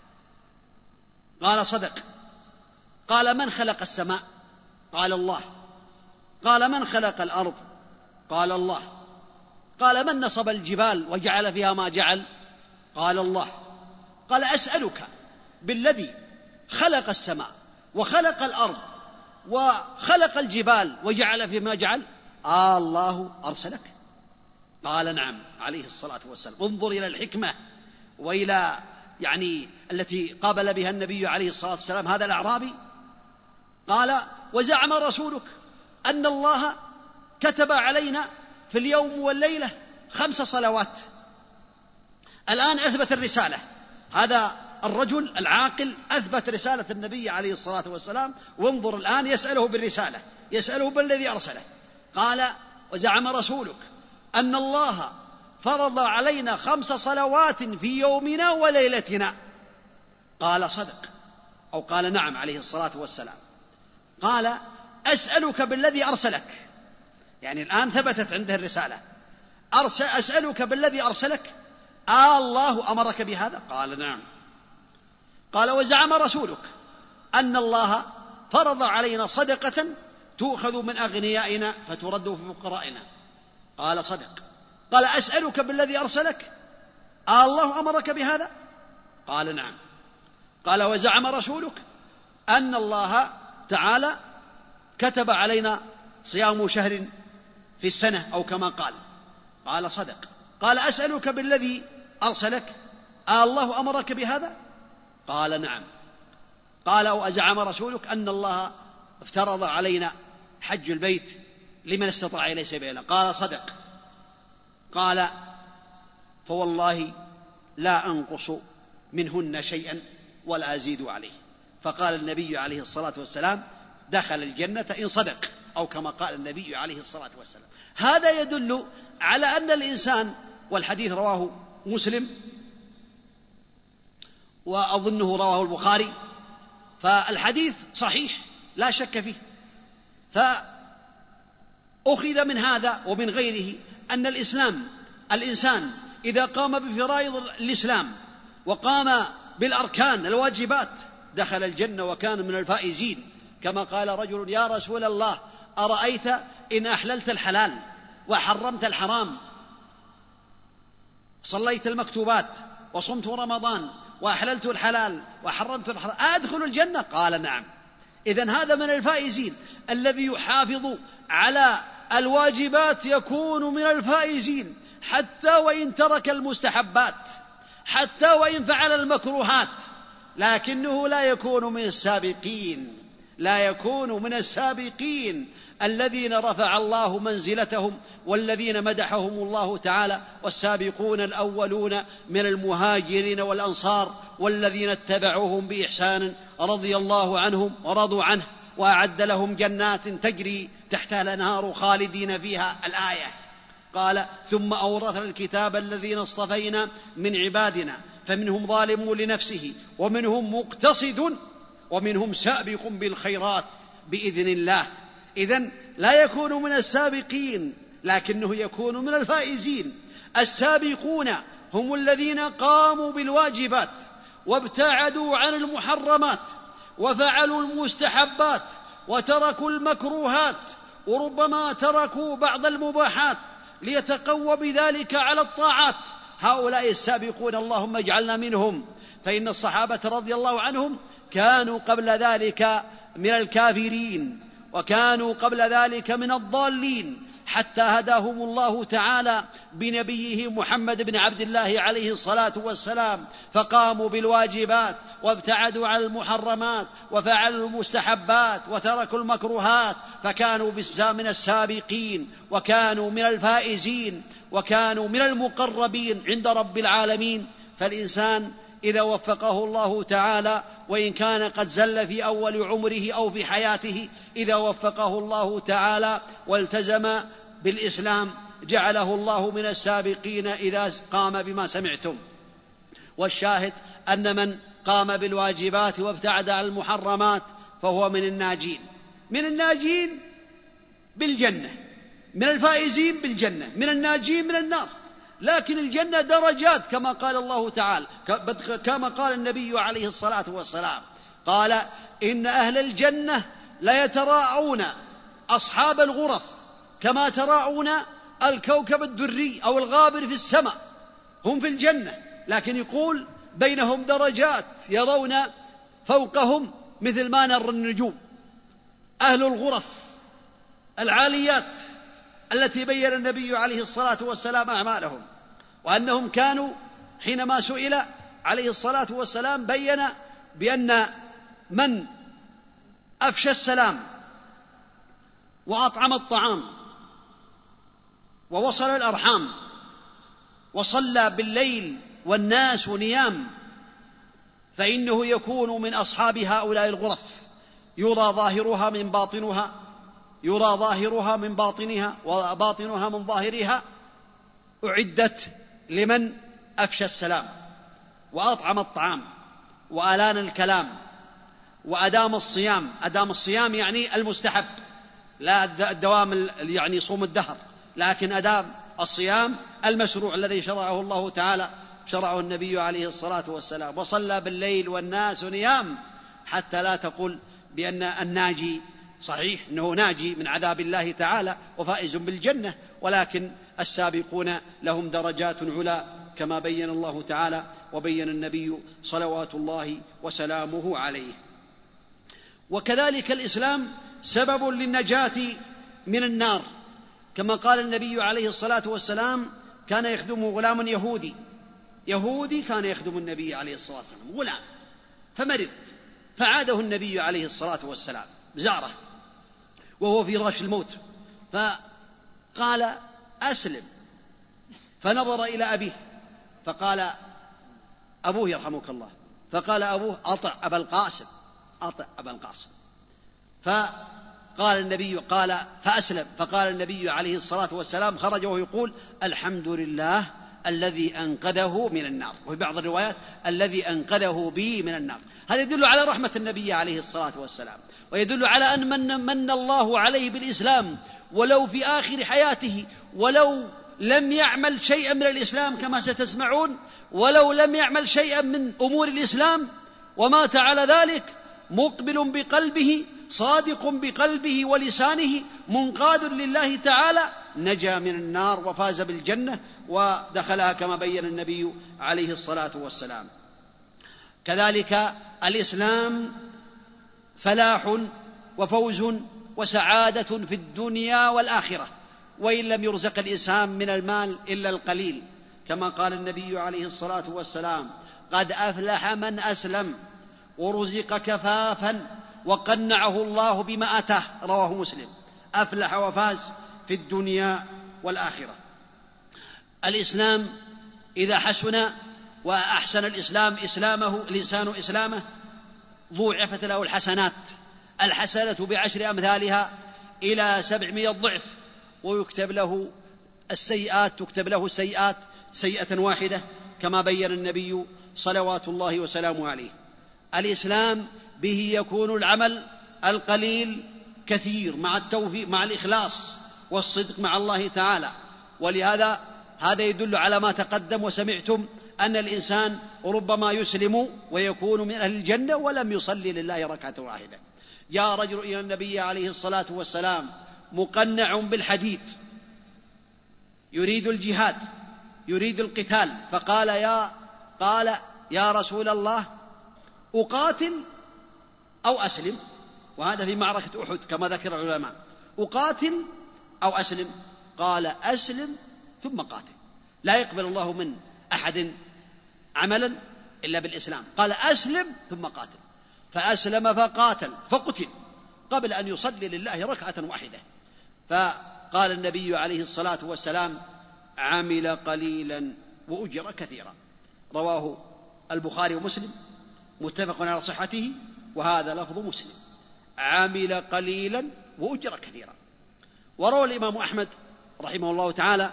قال صدق. قال من خلق السماء؟ قال الله. قال من خلق الأرض؟ قال الله. قال من نصب الجبال وجعل فيها ما جعل؟ قال الله. قال أسألك بالذي خلق السماء وخلق الأرض وخلق الجبال وجعل فيها ما جعل؟ آه الله أرسلك؟ قال نعم عليه الصلاة والسلام. انظر إلى الحكمة وإلى يعني التي قابل بها النبي عليه الصلاة والسلام هذا الأعرابي. قال وزعم رسولك أن الله كتب علينا في اليوم والليلة خمس صلوات. الآن أثبت الرسالة، هذا الرجل العاقل أثبت رسالة النبي عليه الصلاة والسلام، وانظر الآن يسأله بالرسالة، يسأله بالذي أرسله. قال وزعم رسولك أن الله فرض علينا خمس صلوات في يومنا وليلتنا. قال صدق، أو قال نعم عليه الصلاة والسلام. قال أسألك بالذي أرسلك، يعني الآن ثبتت عنده الرسالة. أرسل أسألك بالذي أرسلك، آه الله أمرك بهذا؟ قال نعم. قال وزعم رسولك أن الله فرض علينا صدقة تؤخذ من أغنيائنا فترد في فقرائنا. قال صدق. قال أسألك بالذي أرسلك، آه الله أمرك بهذا؟ قال نعم. قال وزعم رسولك أن الله تعالى كتب علينا صيام شهر في السنة أو كما قال. قال صدق. قال أسألك بالذي أرسلك، آه الله أمرك بهذا؟ قال نعم. قال وأزعم رسولك أن الله افترض علينا حج البيت لمن استطاع إليه سبيلا؟ قال صدق. قال فوالله لا أنقص منهن شيئا ولا أزيد عليه. فقال النبي عليه الصلاة والسلام دخل الجنة إن صدق، أو كما قال النبي عليه الصلاة والسلام. هذا يدل على أن الإنسان، والحديث رواه مسلم وأظنه رواه البخاري، فالحديث صحيح لا شك فيه. فأخذ من هذا ومن غيره أن الإسلام الإنسان إذا قام بفرائض الإسلام وقام بالأركان الواجبات دخل الجنة وكان من الفائزين. كما قال رجل يا رسول الله أرأيت إن أحللت الحلال وحرمت الحرام، صليت المكتوبات وصمت رمضان وأحللت الحلال وحرمت الحرام أدخل الجنة؟ قال نعم. إذن هذا من الفائزين. الذي يحافظ على الواجبات يكون من الفائزين، حتى وإن ترك المستحبات، حتى وإن فعل المكروهات، لكنه لا يكون من السابقين، لا يكون من السابقين الذين رفع الله منزلتهم والذين مدحهم الله تعالى: والسابقون الأولون من المهاجرين والأنصار والذين اتبعوهم بإحسان رضي الله عنهم ورضوا عنه وأعد لهم جنات تجري تحتها الأنهار خالدين فيها. الآية. قال ثم أورثنا الكتاب الذين اصطفينا من عبادنا فمنهم ظالم لنفسه ومنهم مقتصد ومنهم سابق بالخيرات بإذن الله. إذن لا يكون من السابقين لكنه يكون من الفائزين. السابقون هم الذين قاموا بالواجبات وابتعدوا عن المحرمات وفعلوا المستحبات وتركوا المكروهات، وربما تركوا بعض المباحات ليتقوى بذلك على الطاعات. هؤلاء السابقون اللهم اجعلنا منهم. فإن الصحابة رضي الله عنهم كانوا قبل ذلك من الكافرين وكانوا قبل ذلك من الضالين، حتى هداهم الله تعالى بنبيه محمد بن عبد الله عليه الصلاة والسلام، فقاموا بالواجبات وابتعدوا عن المحرمات وفعلوا المستحبات وتركوا المكروهات، فكانوا من السابقين وكانوا من الفائزين وكانوا من المقربين عند رب العالمين. فالإنسان إذا وفقه الله تعالى وإن كان قد زل في أول عمره أو في حياته، إذا وفقه الله تعالى والتزم بالإسلام جعله الله من السابقين إذا قام بما سمعتم. والشاهد أن من قام بالواجبات وابتعد عن المحرمات فهو من الناجين، من الناجين بالجنة. من الفائزين بالجنة، من الناجين من النار. لكن الجنة درجات كما قال الله تعالى، كما قال النبي عليه الصلاة والسلام، قال إن أهل الجنة ليتراءون أصحاب الغرف كما تراءون الكوكب الدري أو الغابر في السماء. هم في الجنة، لكن يقول بينهم درجات يرون فوقهم مثل ما نرى النجوم. أهل الغرف العاليات التي بين النبي عليه الصلاة والسلام أعمالهم، وأنهم كانوا حينما سئل عليه الصلاة والسلام بين بأن من أفشى السلام وأطعم الطعام ووصل الأرحام وصلى بالليل والناس نيام فإنه يكون من أصحاب هؤلاء الغرف، يرى ظاهرها من باطنها يرى ظاهرها من باطنها وباطنها من ظاهرها. أعدت لمن أفشى السلام وأطعم الطعام وألان الكلام وأدام الصيام. أدام الصيام يعني المستحب، لا الدوام يعني صوم الدهر، لكن أدام الصيام المشروع الذي شرعه الله تعالى، شرعه النبي عليه الصلاة والسلام. وصلى بالليل والناس نيام، حتى لا تقل بأن الناجي صحيح أنه ناجي من عذاب الله تعالى وفائز بالجنة، ولكن السابقون لهم درجات علا كما بين الله تعالى وبين النبي صلوات الله وسلامه عليه. وكذلك الإسلام سبب للنجاة من النار، كما قال النبي عليه الصلاة والسلام: كان يخدم غلام يهودي يهودي كان يخدم النبي عليه الصلاة والسلام، غلام فمرض، فعاده النبي عليه الصلاة والسلام زاره وهو في راش الموت، فقال: أسلم. فنظر إلى أبيه فقال: أبوه يرحمك الله. فقال أبوه: أطع أبا القاسم أطع أبا القاسم. فقال النبي قال فأسلم. فقال النبي عليه الصلاة والسلام، خرج وهو يقول: الحمد لله الذي أنقذه من النار، وفي بعض الروايات: الذي أنقذه بي من النار. هذا يدل على رحمة النبي عليه الصلاة والسلام، ويدل على أن من, من الله عليه بالإسلام ولو في آخر حياته، ولو لم يعمل شيئا من الإسلام كما ستسمعون، ولو لم يعمل شيئا من أمور الإسلام ومات على ذلك مقبل بقلبه صادق بقلبه ولسانه منقاد لله تعالى، نجا من النار وفاز بالجنة ودخلها كما بين النبي عليه الصلاة والسلام. كذلك الإسلام فلاح وفوز وسعادة في الدنيا والآخرة، وإن لم يرزق الإنسان من المال إلا القليل، كما قال النبي عليه الصلاة والسلام: قد أفلح من أسلم ورزق كفافا وقنعه الله بما أتاه، رواه مسلم. أفلح وفاز في الدنيا والآخرة. الإسلام إذا حسن وأحسن الإسلام إسلامه الإنسان إسلامه ضوعفت له الحسنات، الحسنة بعشر أمثالها إلى سبعمائة ضعف، ويكتب له السيئات تكتب له السيئات سيئة واحدة، كما بين النبي صلوات الله وسلامه عليه. الإسلام به يكون العمل القليل كثير مع التوفيق مع الإخلاص والصدق مع الله تعالى، ولهذا هذا يدل على ما تقدم وسمعتم أن الإنسان ربما يسلم ويكون من أهل الجنة ولم يصلي لله ركعة واحدة. جاء رجل إلى النبي عليه الصلاة والسلام مقنع بالحديد يريد الجهاد يريد القتال، فقال يا قال يا رسول الله أقاتل أو أسلم؟ وهذا في معركة أحد كما ذكر العلماء. أقاتل أو أسلم؟ قال أسلم ثم قاتل. لا يقبل الله من أحد عملا إلا بالإسلام. قال أسلم ثم قاتل، فأسلم فقاتل فقتل قبل أن يصلي لله ركعة واحدة. فقال النبي عليه الصلاة والسلام: عمل قليلا وأجر كثيرا. رواه البخاري ومسلم متفق على صحته، وهذا لفظ مسلم: عمل قليلا وأجر كثيرا. وروى الإمام أحمد رحمه الله تعالى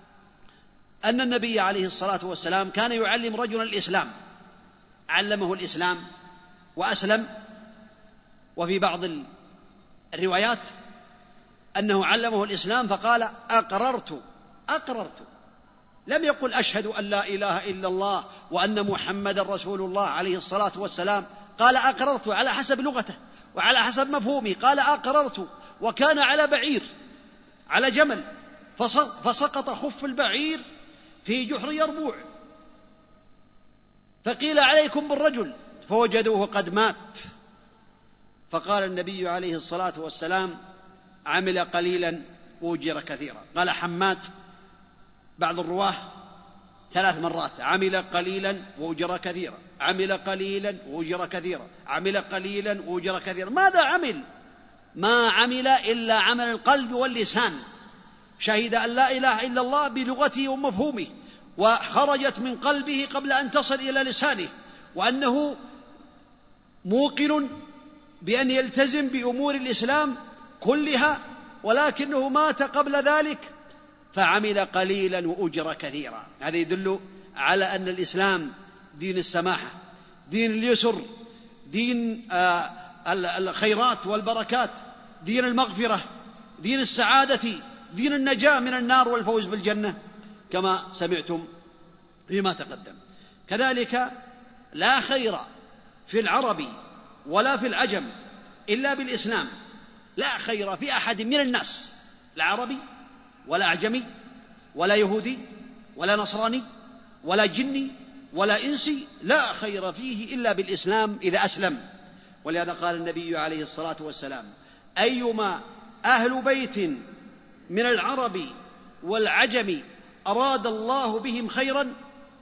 أن النبي عليه الصلاة والسلام كان يعلم رجلا الإسلام، علمه الإسلام وأسلم. وفي بعض الروايات أنه علمه الإسلام فقال أقررت أقررت، لم يقل أشهد أن لا إله إلا الله وأن محمد رسول الله عليه الصلاة والسلام، قال أقررت على حسب لغته وعلى حسب مفهومه، قال أقررت. وكان على بعير، على جمل، فسقط خف البعير في جحر يربوع، فقيل عليكم بالرجل، فوجدوه قد مات. فقال النبي عليه الصلاة والسلام عمل قليلا وأجر كثيرا. قال حماد بعض الرواه ثلاث مرات عمل قليلا وأجر كثيرا، عمل قليلا وأجر كثيرا، عمل قليلا وأجر كثيرا. ماذا عمل؟ ما عمل إلا عمل القلب واللسان، شهد أن لا إله إلا الله بلغته ومفهومه، وخرجت من قلبه قبل أن تصل إلى لسانه، وأنه موقن بأن يلتزم بأمور الإسلام كلها، ولكنه مات قبل ذلك فعمل قليلا وأجر كثيرا. هذا يدل على أن الإسلام دين السماحة، دين اليسر، دين الخيرات والبركات، دين المغفرة، دين السعادة، دين النجاة من النار والفوز بالجنة كما سمعتم فيما تقدم. كذلك لا خير في العرب ولا في العجم إلا بالإسلام، لا خير في أحد من الناس، لا عربي ولا أعجمي ولا يهودي ولا نصراني ولا جني ولا إنسي، لا خير فيه إلا بالإسلام إذا أسلم. ولهذا قال النبي عليه الصلاة والسلام أيما أهل بيت من العرب والعجم أراد الله بهم خيرا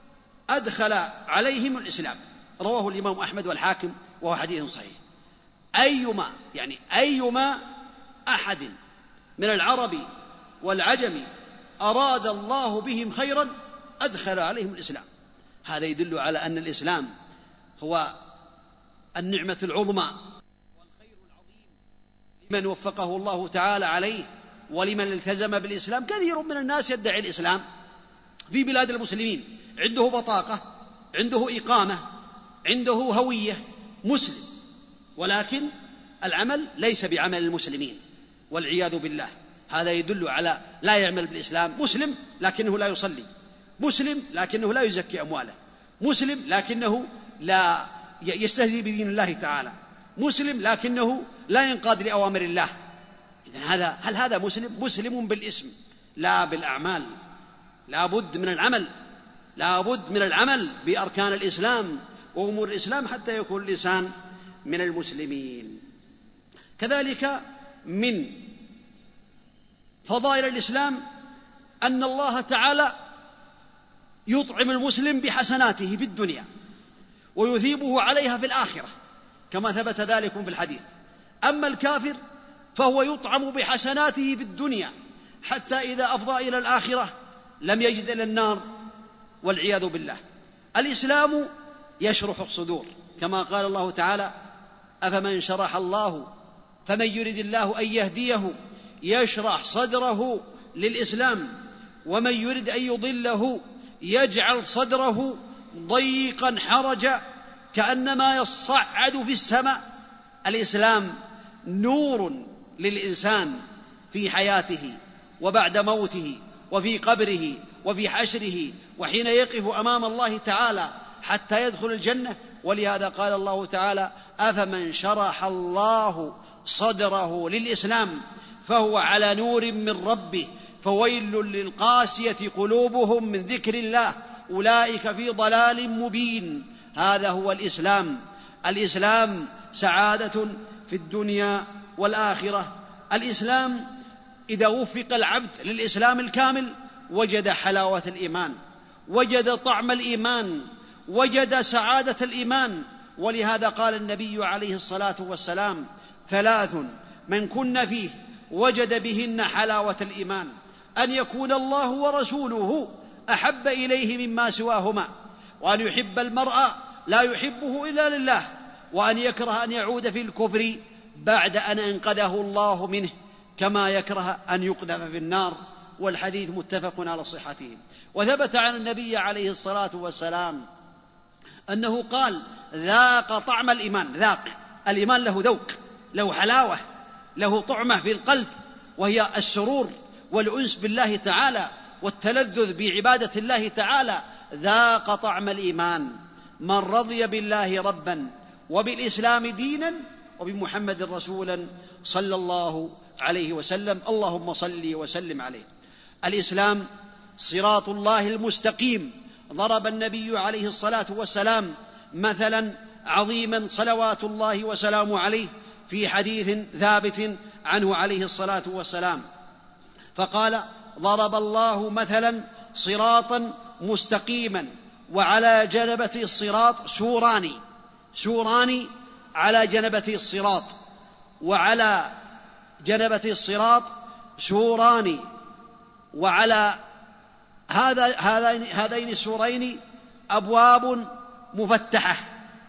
أدخل عليهم الإسلام. رواه الإمام أحمد والحاكم وهو حديث صحيح. أيما يعني أيما أحد من العرب والعجم أراد الله بهم خيرا أدخل عليهم الإسلام. هذا يدل على أن الإسلام هو النعمة العظمى والخير العظيم لمن وفقه الله تعالى عليه ولمن التزم بالإسلام. كثير من الناس يدعي الإسلام في بلاد المسلمين، عنده بطاقة، عنده إقامة، عنده هوية، مسلم، ولكن العمل ليس بعمل المسلمين والعياذ بالله. هذا يدل على لا يعمل بالإسلام. مسلم لكنه لا يصلي، مسلم لكنه لا يزكي أمواله، مسلم لكنه لا يستهزئ بدين الله تعالى، مسلم لكنه لا ينقاد لأوامر الله. إذن هذا هل هذا مسلم؟ مسلم بالاسم لا بالأعمال. لا بد من العمل، لا بد من العمل بأركان الإسلام وأمور الإسلام حتى يكون الإنسان من المسلمين. كذلك من فضائل الإسلام أن الله تعالى يطعم المسلم بحسناته في الدنيا ويثيبه عليها في الآخرة كما ثبت ذلك في الحديث. أما الكافر فهو يطعم بحسناته في الدنيا حتى إذا أفضى إلى الآخرة لم يجد إلى النار والعياذ بالله. الإسلام يشرح الصدور كما قال الله تعالى أفمن شرح الله فمن يرد الله أن يهديه يشرح صدره للإسلام ومن يرد أن يضله يجعل صدره ضيقا حرجا كأنما يصعد في السماء. الإسلام نور للإنسان في حياته وبعد موته وفي قبره وفي حشره وحين يقف أمام الله تعالى حتى يدخل الجنة. ولهذا قال الله تعالى أفمن شرح الله صدره للإسلام فهو على نور من ربه فويل للقاسية قلوبهم من ذكر الله أولئك في ضلال مبين. هذا هو الإسلام. الإسلام سعادة في الدنيا والآخرة. الإسلام إذا وفق العبد للإسلام الكامل وجد حلاوة الإيمان، وجد طعم الإيمان، وجد سعادة الإيمان. ولهذا قال النبي عليه الصلاة والسلام ثلاث من كن فيه وجد بهن حلاوة الإيمان أن يكون الله ورسوله أحب إليه مما سواهما، وأن يحب المرء لا يحبه إلا لله، وأن يكره أن يعود في الكفر بعد أن أنقذه الله منه كما يكره أن يقذف في النار. والحديث متفق على صحته. وثبت عن النبي عليه الصلاة والسلام أنه قال ذاق طعم الإيمان. ذاق الإيمان له ذوق، له حلاوة، له طعمة في القلب وهي السرور والأنس بالله تعالى والتلذذ بعبادة الله تعالى، ذاق طعم الإيمان من رضي بالله ربا وبالإسلام دينا وبمحمد رسولا صلى الله عليه وسلم. اللهم صل وسلم عليه. الإسلام صراط الله المستقيم. ضرب النبي عليه الصلاة والسلام مثلا عظيما صلوات الله وسلامه عليه في حديث ثابت عنه عليه الصلاة والسلام، فقال: ضرب الله مثلا صراطا مستقيما وعلى جنبة الصراط سوران سوران على جنبة الصراط وعلى جنبة الصراط سوران وعلى هذا هذين السورين أبواب مفتحة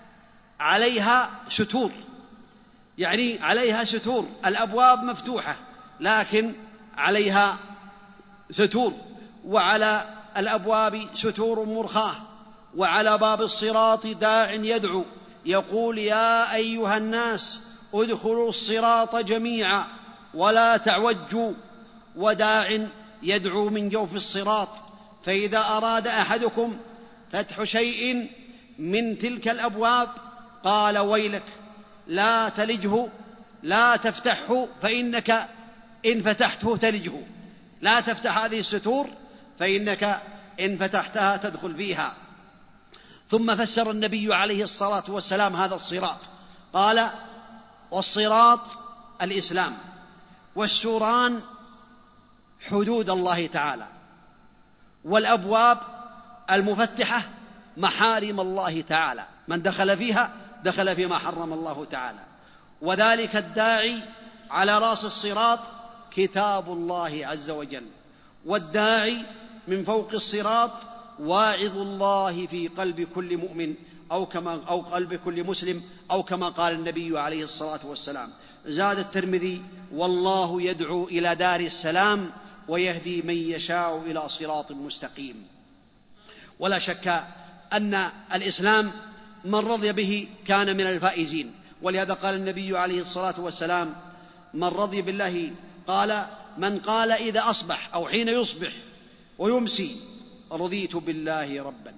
عليها ستور، يعني عليها ستور، الأبواب مفتوحة لكن عليها ستور، وعلى الأبواب ستور مرخاة، وعلى باب الصراط داع يدعو يقول: يا أيها الناس ادخلوا الصراط جميعا ولا تعوجوا، وداع يدعو من جوف الصراط. فإذا أراد أحدكم فتح شيء من تلك الأبواب قال: ويلك لا تلجه، لا تفتحه فإنك إن فتحته تلجه، لا تفتح هذه الستور فإنك إن فتحتها تدخل فيها. ثم فسر النبي عليه الصلاة والسلام هذا الصراط، قال: والصراط الإسلام، والسوران حدود الله تعالى، والأبواب المفتحة محارم الله تعالى، من دخل فيها دخل فيما حرم الله تعالى. وذلك الداعي على رأس الصراط كتاب الله عز وجل، والداعي من فوق الصراط واعظ الله في قلب كل مؤمن أو كما أو قلب كل مسلم، أو كما قال النبي عليه الصلاة والسلام. زاد الترمذي: والله يدعو إلى دار السلام ويهدي من يشاء إلى صراط مستقيم. ولا شك أن الإسلام من رضي به كان من الفائزين، ولهذا قال النبي عليه الصلاة والسلام: من رضي بالله، قال: من قال إذا أصبح أو حين يصبح ويمسي: رضيت بالله ربا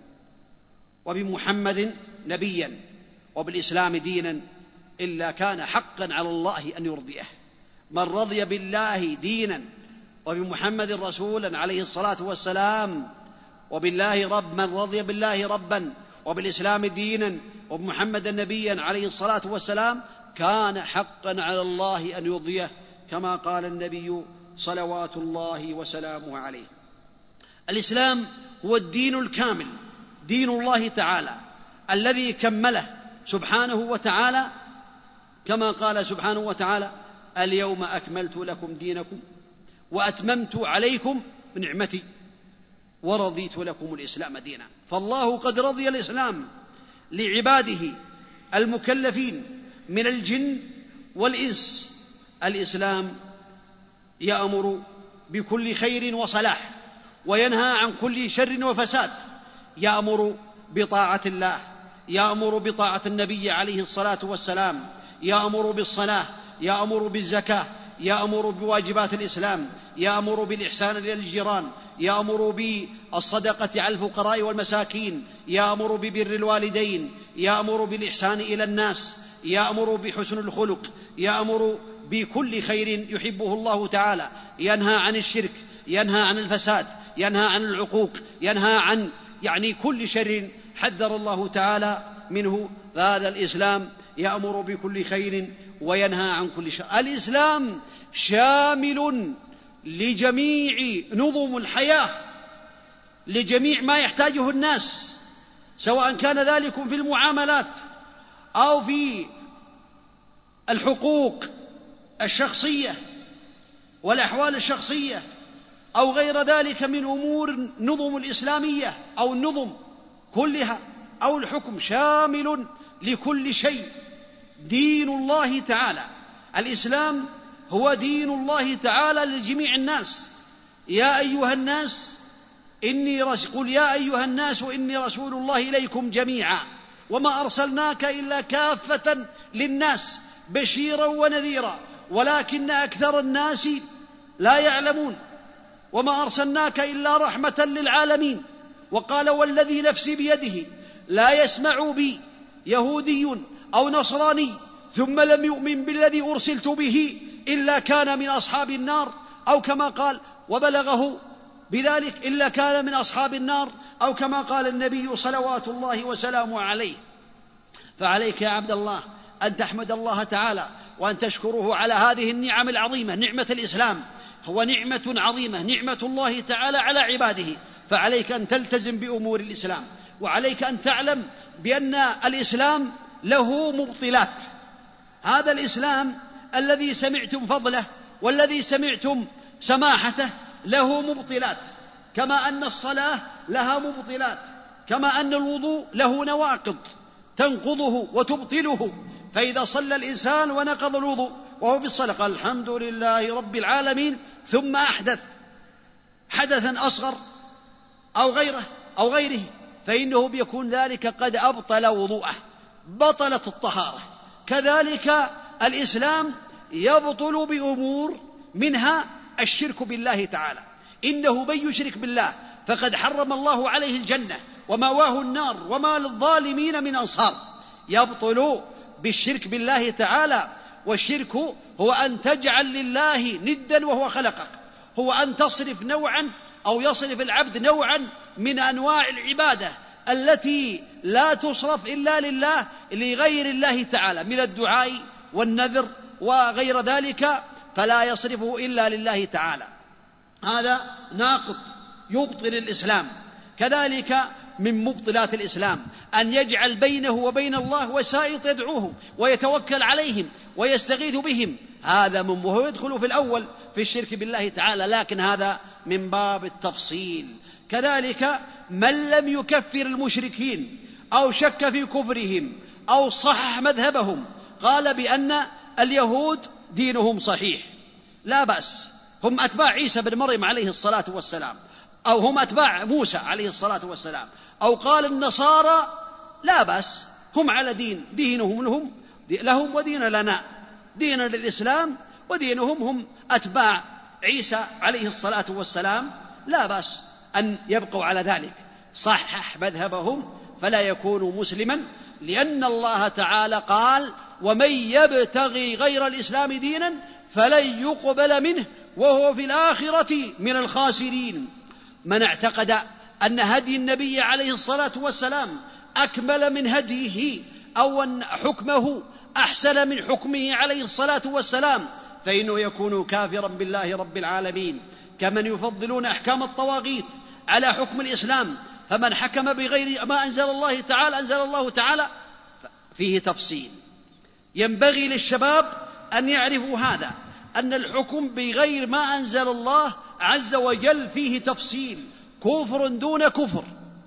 وبمحمد نبيا وبالإسلام دينا، إلا كان حقا على الله أن يرضيه. من رضي بالله دينا وبمحمد رسولا عليه الصلاة والسلام وبالله رب من رضي بالله ربا وبالإسلام دينا وبمحمد نبيا عليه الصلاة والسلام كان حقا على الله أن يرضيه، كما قال النبي صلوات الله وسلامه عليه. الإسلام هو الدين الكامل، دين الله تعالى الذي كمله سبحانه وتعالى، كما قال سبحانه وتعالى: اليوم أكملت لكم دينكم وأتممت عليكم نعمتي ورضيت لكم الإسلام دينا. فالله قد رضي الإسلام لعباده المكلفين من الجن والإنس. الإسلام يأمر بكل خير وصلاح وينهى عن كل شر وفساد، يأمر بطاعة الله، يأمر بطاعة النبي عليه الصلاة والسلام، يأمر بالصلاة، يأمر بالزكاة، يأمر بواجبات الإسلام، يأمر بالإحسان إلى الجيران، يأمر بالصدقة على الفقراء والمساكين، يأمر ببر الوالدين، يأمر بالإحسان إلى الناس، يأمر بحسن الخلق، يأمر بكل خير يحبه الله تعالى، ينهى عن الشرك، ينهى عن الفساد، ينهى عن العقوق، ينهى عن يعني كل شر حذر الله تعالى منه. هذا الإسلام يأمر بكل خير وينهى عن كل شر. الإسلام شامل لجميع نظم الحياة، لجميع ما يحتاجه الناس، سواء كان ذلك في المعاملات أو في الحقوق الشخصية والأحوال الشخصية أو غير ذلك من أمور نظم الإسلامية أو النظم كلها أو الحكم، شامل لكل شيء. دين الله تعالى، الإسلام هو دين الله تعالى لجميع الناس. يا أيها الناس إني رس... قل يا أيها الناس إني رسول الله إليكم جميعا وما أرسلناك إلا كافة للناس بشيرا ونذيرا ولكن أكثر الناس لا يعلمون وما أرسلناك إلا رحمة للعالمين. وقال والذي نفسي بيده لا يسمع بي يهودي أو نصراني ثم لم يؤمن بالذي أرسلت به إلا كان من أصحاب النار، أو كما قال وبلغه بذلك إلا كان من أصحاب النار، أو كما قال النبي صلوات الله وسلامه عليه. فعليك يا عبد الله أن تحمد الله تعالى وأن تشكره على هذه النعم العظيمة، نعمة الإسلام هو نعمة عظيمة، نعمة الله تعالى على عباده. فعليك أن تلتزم بأمور الإسلام، وعليك أن تعلم بأن الإسلام له مبطلات. هذا الإسلام الذي سمعتم فضله والذي سمعتم سماحته له مبطلات، كما أن الصلاة لها مبطلات، كما أن الوضوء له نواقض تنقضه وتبطله. فإذا صلى الإنسان ونقض الوضوء وهو في الصلاة قال الحمد لله رب العالمين ثم أحدث حدثا أصغر أو غيره أو غيره فإنه بيكون ذلك قد أبطل وضوءه، بطلت الطهارة. كذلك الإسلام يبطل بأمور منها الشرك بالله تعالى، إنه من يشرك بالله فقد حرم الله عليه الجنة ومأواه النار وما للظالمين من أنصار. يبطل بالشرك بالله تعالى، والشرك هو أن تجعل لله ندا وهو خلقك، هو أن تصرف نوعا أو يصرف العبد نوعا من أنواع العبادة التي لا تصرف إلا لله لغير الله تعالى من الدعاء والنذر وغير ذلك، فلا يصرفه إلا لله تعالى. هذا ناقض يبطل الإسلام. كذلك من مبطلات الإسلام أن يجعل بينه وبين الله وسائط يدعوهم ويتوكل عليهم ويستغيث بهم، هذا من وهو يدخل في الأول في الشرك بالله تعالى، لكن هذا من باب التفصيل. كذلك من لم يكفر المشركين أو شك في كفرهم أو صحح مذهبهم، قال بأن اليهود دينهم صحيح لا بأس، هم أتباع عيسى بن مريم عليه الصلاة والسلام، أو هم أتباع موسى عليه الصلاة والسلام، أو قال النصارى لا بأس، هم على دين، دينهم لهم, لهم ودين لنا، ديننا للإسلام ودينهم هم أتباع عيسى عليه الصلاة والسلام، لا بأس أن يبقوا على ذلك. صحح مذهبهم فلا يكون مسلما، لأن الله تعالى قال ومن يبتغي غير الإسلام دينا فلن يقبل منه وهو في الآخرة من الخاسرين. من اعتقد أن هدي النبي عليه الصلاة والسلام أكمل من هديه أو أن حكمه أحسن من حكمه عليه الصلاة والسلام فإنه يكون كافرا بالله رب العالمين، كمن يفضلون أحكام الطواغيت على حكم الإسلام. فمن حكم بغير ما أنزل الله تعالى أنزل الله تعالى فيه تفصيل. ينبغي للشباب أن يعرفوا هذا، أن الحكم بغير ما أنزل الله عز وجل فيه تفصيل، كفر دون كفر.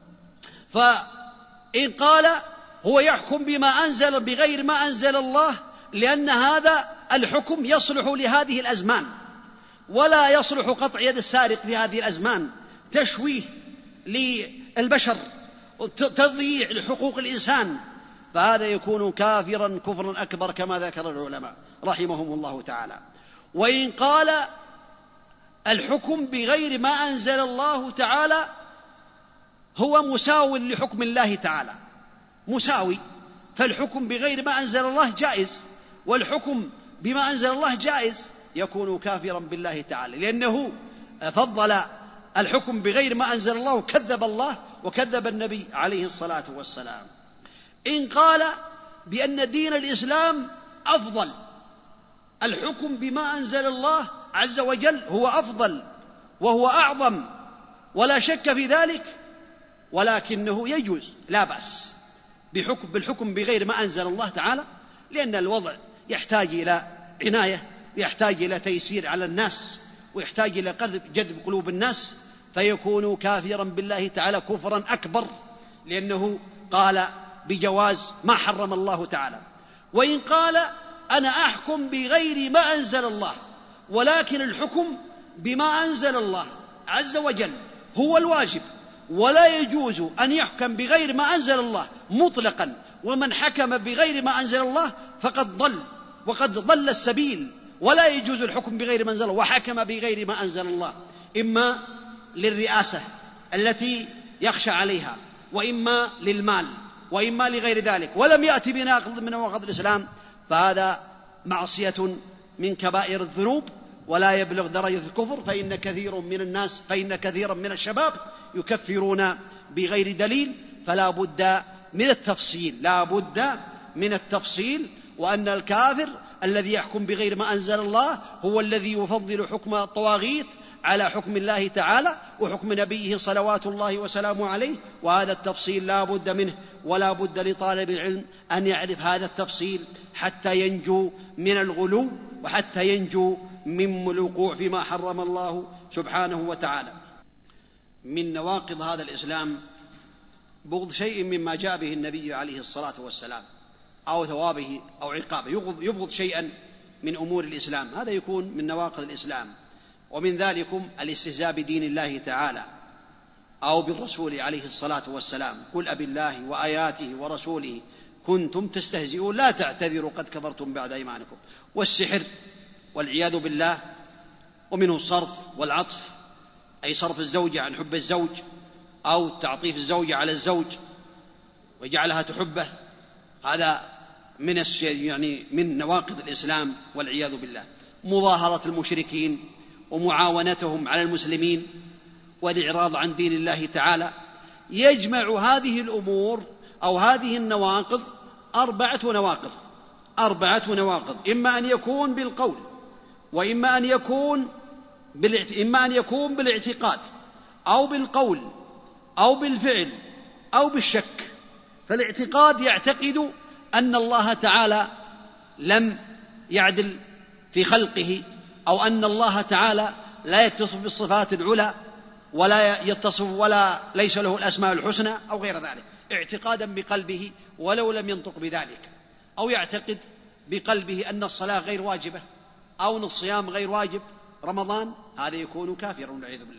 فإن قال هو يحكم بما أنزل بغير ما أنزل الله لأن هذا الحكم يصلح لهذه الأزمان، ولا يصلح قطع يد السارق في هذه الأزمان، تشويه للبشر، تضييع لحقوق الإنسان، فهذا يكون كافرا كفرا أكبر كما ذكر العلماء رحمهم الله تعالى. وإن قال الحكم بغير ما أنزل الله تعالى هو مساو لحكم الله تعالى، مساوي، فالحكم بغير ما أنزل الله جائز والحكم بما أنزل الله جائز، يكون كافرا بالله تعالى، لأنه فضل الحكم بغير ما أنزل الله وكذب الله وكذب النبي عليه الصلاة والسلام. إن قال بأن دين الإسلام أفضل، الحكم بما أنزل الله عز وجل هو أفضل وهو أعظم ولا شك في ذلك، ولكنه يجوز لا بأس بحكم بالحكم بغير ما أنزل الله تعالى، لأن الوضع يحتاج إلى عناية، يحتاج إلى تيسير على الناس، ويحتاج إلى جذب قلوب الناس، فيكون كافرا بالله تعالى كفرا أكبر، لأنه قال بجواز ما حرم الله تعالى. وإن قال أنا أحكم بغير ما أنزل الله، ولكن الحكم بما أنزل الله عز وجل هو الواجب، ولا يجوز أن يحكم بغير ما أنزل الله مطلقا، ومن حكم بغير ما أنزل الله فقد ضل وقد ضل السبيل ولا يجوز الحكم بغير ما أنزل الله، وحكم بغير ما أنزل الله، إما للرئاسة التي يخشى عليها، وإما للمال، وإما لغير ذلك، ولم يأتي بناقض من نواقض الإسلام، فهذا معصية من كبائر الذنوب ولا يبلغ درجة الكفر. فإن كثير من الناس فإن كثيرا من الشباب يكفرون بغير دليل، فلا بد من التفصيل لا بد من التفصيل وأن الكافر الذي يحكم بغير ما أنزل الله هو الذي يفضل حكم الطواغيت على حكم الله تعالى وحكم نبيه صلوات الله وسلامه عليه، وهذا التفصيل لا بد منه، ولا بد لطالب العلم أن يعرف هذا التفصيل حتى ينجو من الغلو وحتى ينجو من الوقوع فيما حرم الله سبحانه وتعالى. من نواقض هذا الإسلام بغض شيء مما جاء به النبي عليه الصلاة والسلام أو ثوابه أو عقابه، يبغض شيئا من أمور الإسلام، هذا يكون من نواقض الإسلام. ومن ذلكم الاستهزاء بدين الله تعالى أو بالرسول عليه الصلاة والسلام، قل أبي الله وآياته ورسوله كنتم تستهزئون لا تعتذروا قد كفرتم بعد إيمانكم. والسحر والعياذ بالله، ومنه الصرف والعطف، أي صرف الزوجة عن حب الزوج أو تعطيف الزوجة على الزوج وجعلها تحبه، هذا من يعني من نواقض الإسلام والعياذ بالله. مظاهرة المشركين ومعاونتهم على المسلمين والإعراض عن دين الله تعالى. يجمع هذه الأمور أو هذه النواقض أربعة نواقض أربعة نواقض إما أن يكون بالقول، وإما أن يكون إما أن يكون بالاعتقاد أو بالقول أو بالفعل أو بالشك. فالاعتقاد يعتقد أن الله تعالى لم يعدل في خلقه، أو أن الله تعالى لا يتصف بالصفات العلى ولا يتصف ولا ليس له الأسماء الحسنى أو غير ذلك، اعتقادا بقلبه ولو لم ينطق بذلك. أو يعتقد بقلبه أن الصلاة غير واجبة أو أن الصيام غير واجب رمضان، هذا يكون كافرا والعياذ بالله.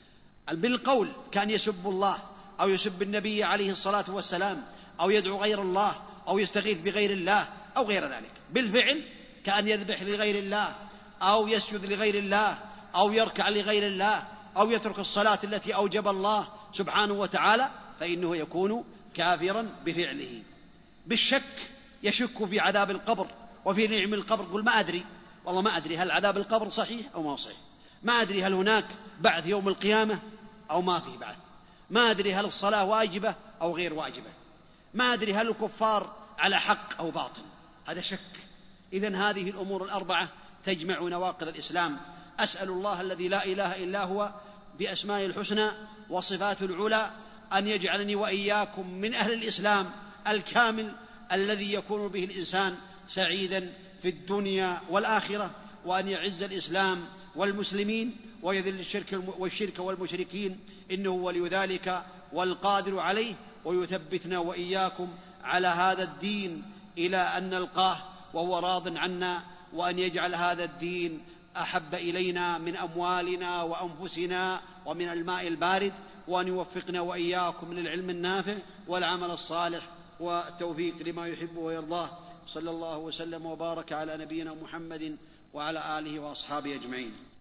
بالقول كان يسب الله أو يسب النبي عليه الصلاة والسلام أو يدعو غير الله أو يستغيث بغير الله أو غير ذلك. بالفعل كأن يذبح لغير الله أو يسجد لغير الله أو يركع لغير الله أو يترك الصلاة التي أوجب الله سبحانه وتعالى، فإنه يكون كافرا بفعله. بالشك يشك في عذاب القبر وفي نعم القبر، قل ما أدري، والله ما أدري هل عذاب القبر صحيح أو ما صحيح، ما أدري هل هناك بعث يوم القيامة أو ما فيه بعث، ما أدري هل الصلاة واجبة أو غير واجبة، ما أدري هل الكفار على حق أو باطل، هذا شك. إذن هذه الأمور الأربعة تجمع نواقض الإسلام. أسأل الله الذي لا إله إلا هو بأسماء الحسنى وصفات العلى أن يجعلني وإياكم من أهل الإسلام الكامل الذي يكون به الإنسان سعيدا في الدنيا والآخرة، وأن يعز الإسلام والمسلمين ويذل الشرك والشرك والمشركين، إنه ولي ذلك والقادر عليه، ويثبتنا وإياكم على هذا الدين إلى أن نلقاه وهو راض عنا، وأن يجعل هذا الدين أحب إلينا من أموالنا وأنفسنا ومن الماء البارد، وأن يوفقنا وإياكم للعلم النافع والعمل الصالح والتوفيق لما يحب ويرضاه. صلى الله وسلم وبارك على نبينا محمد وعلى آله وأصحابه أجمعين.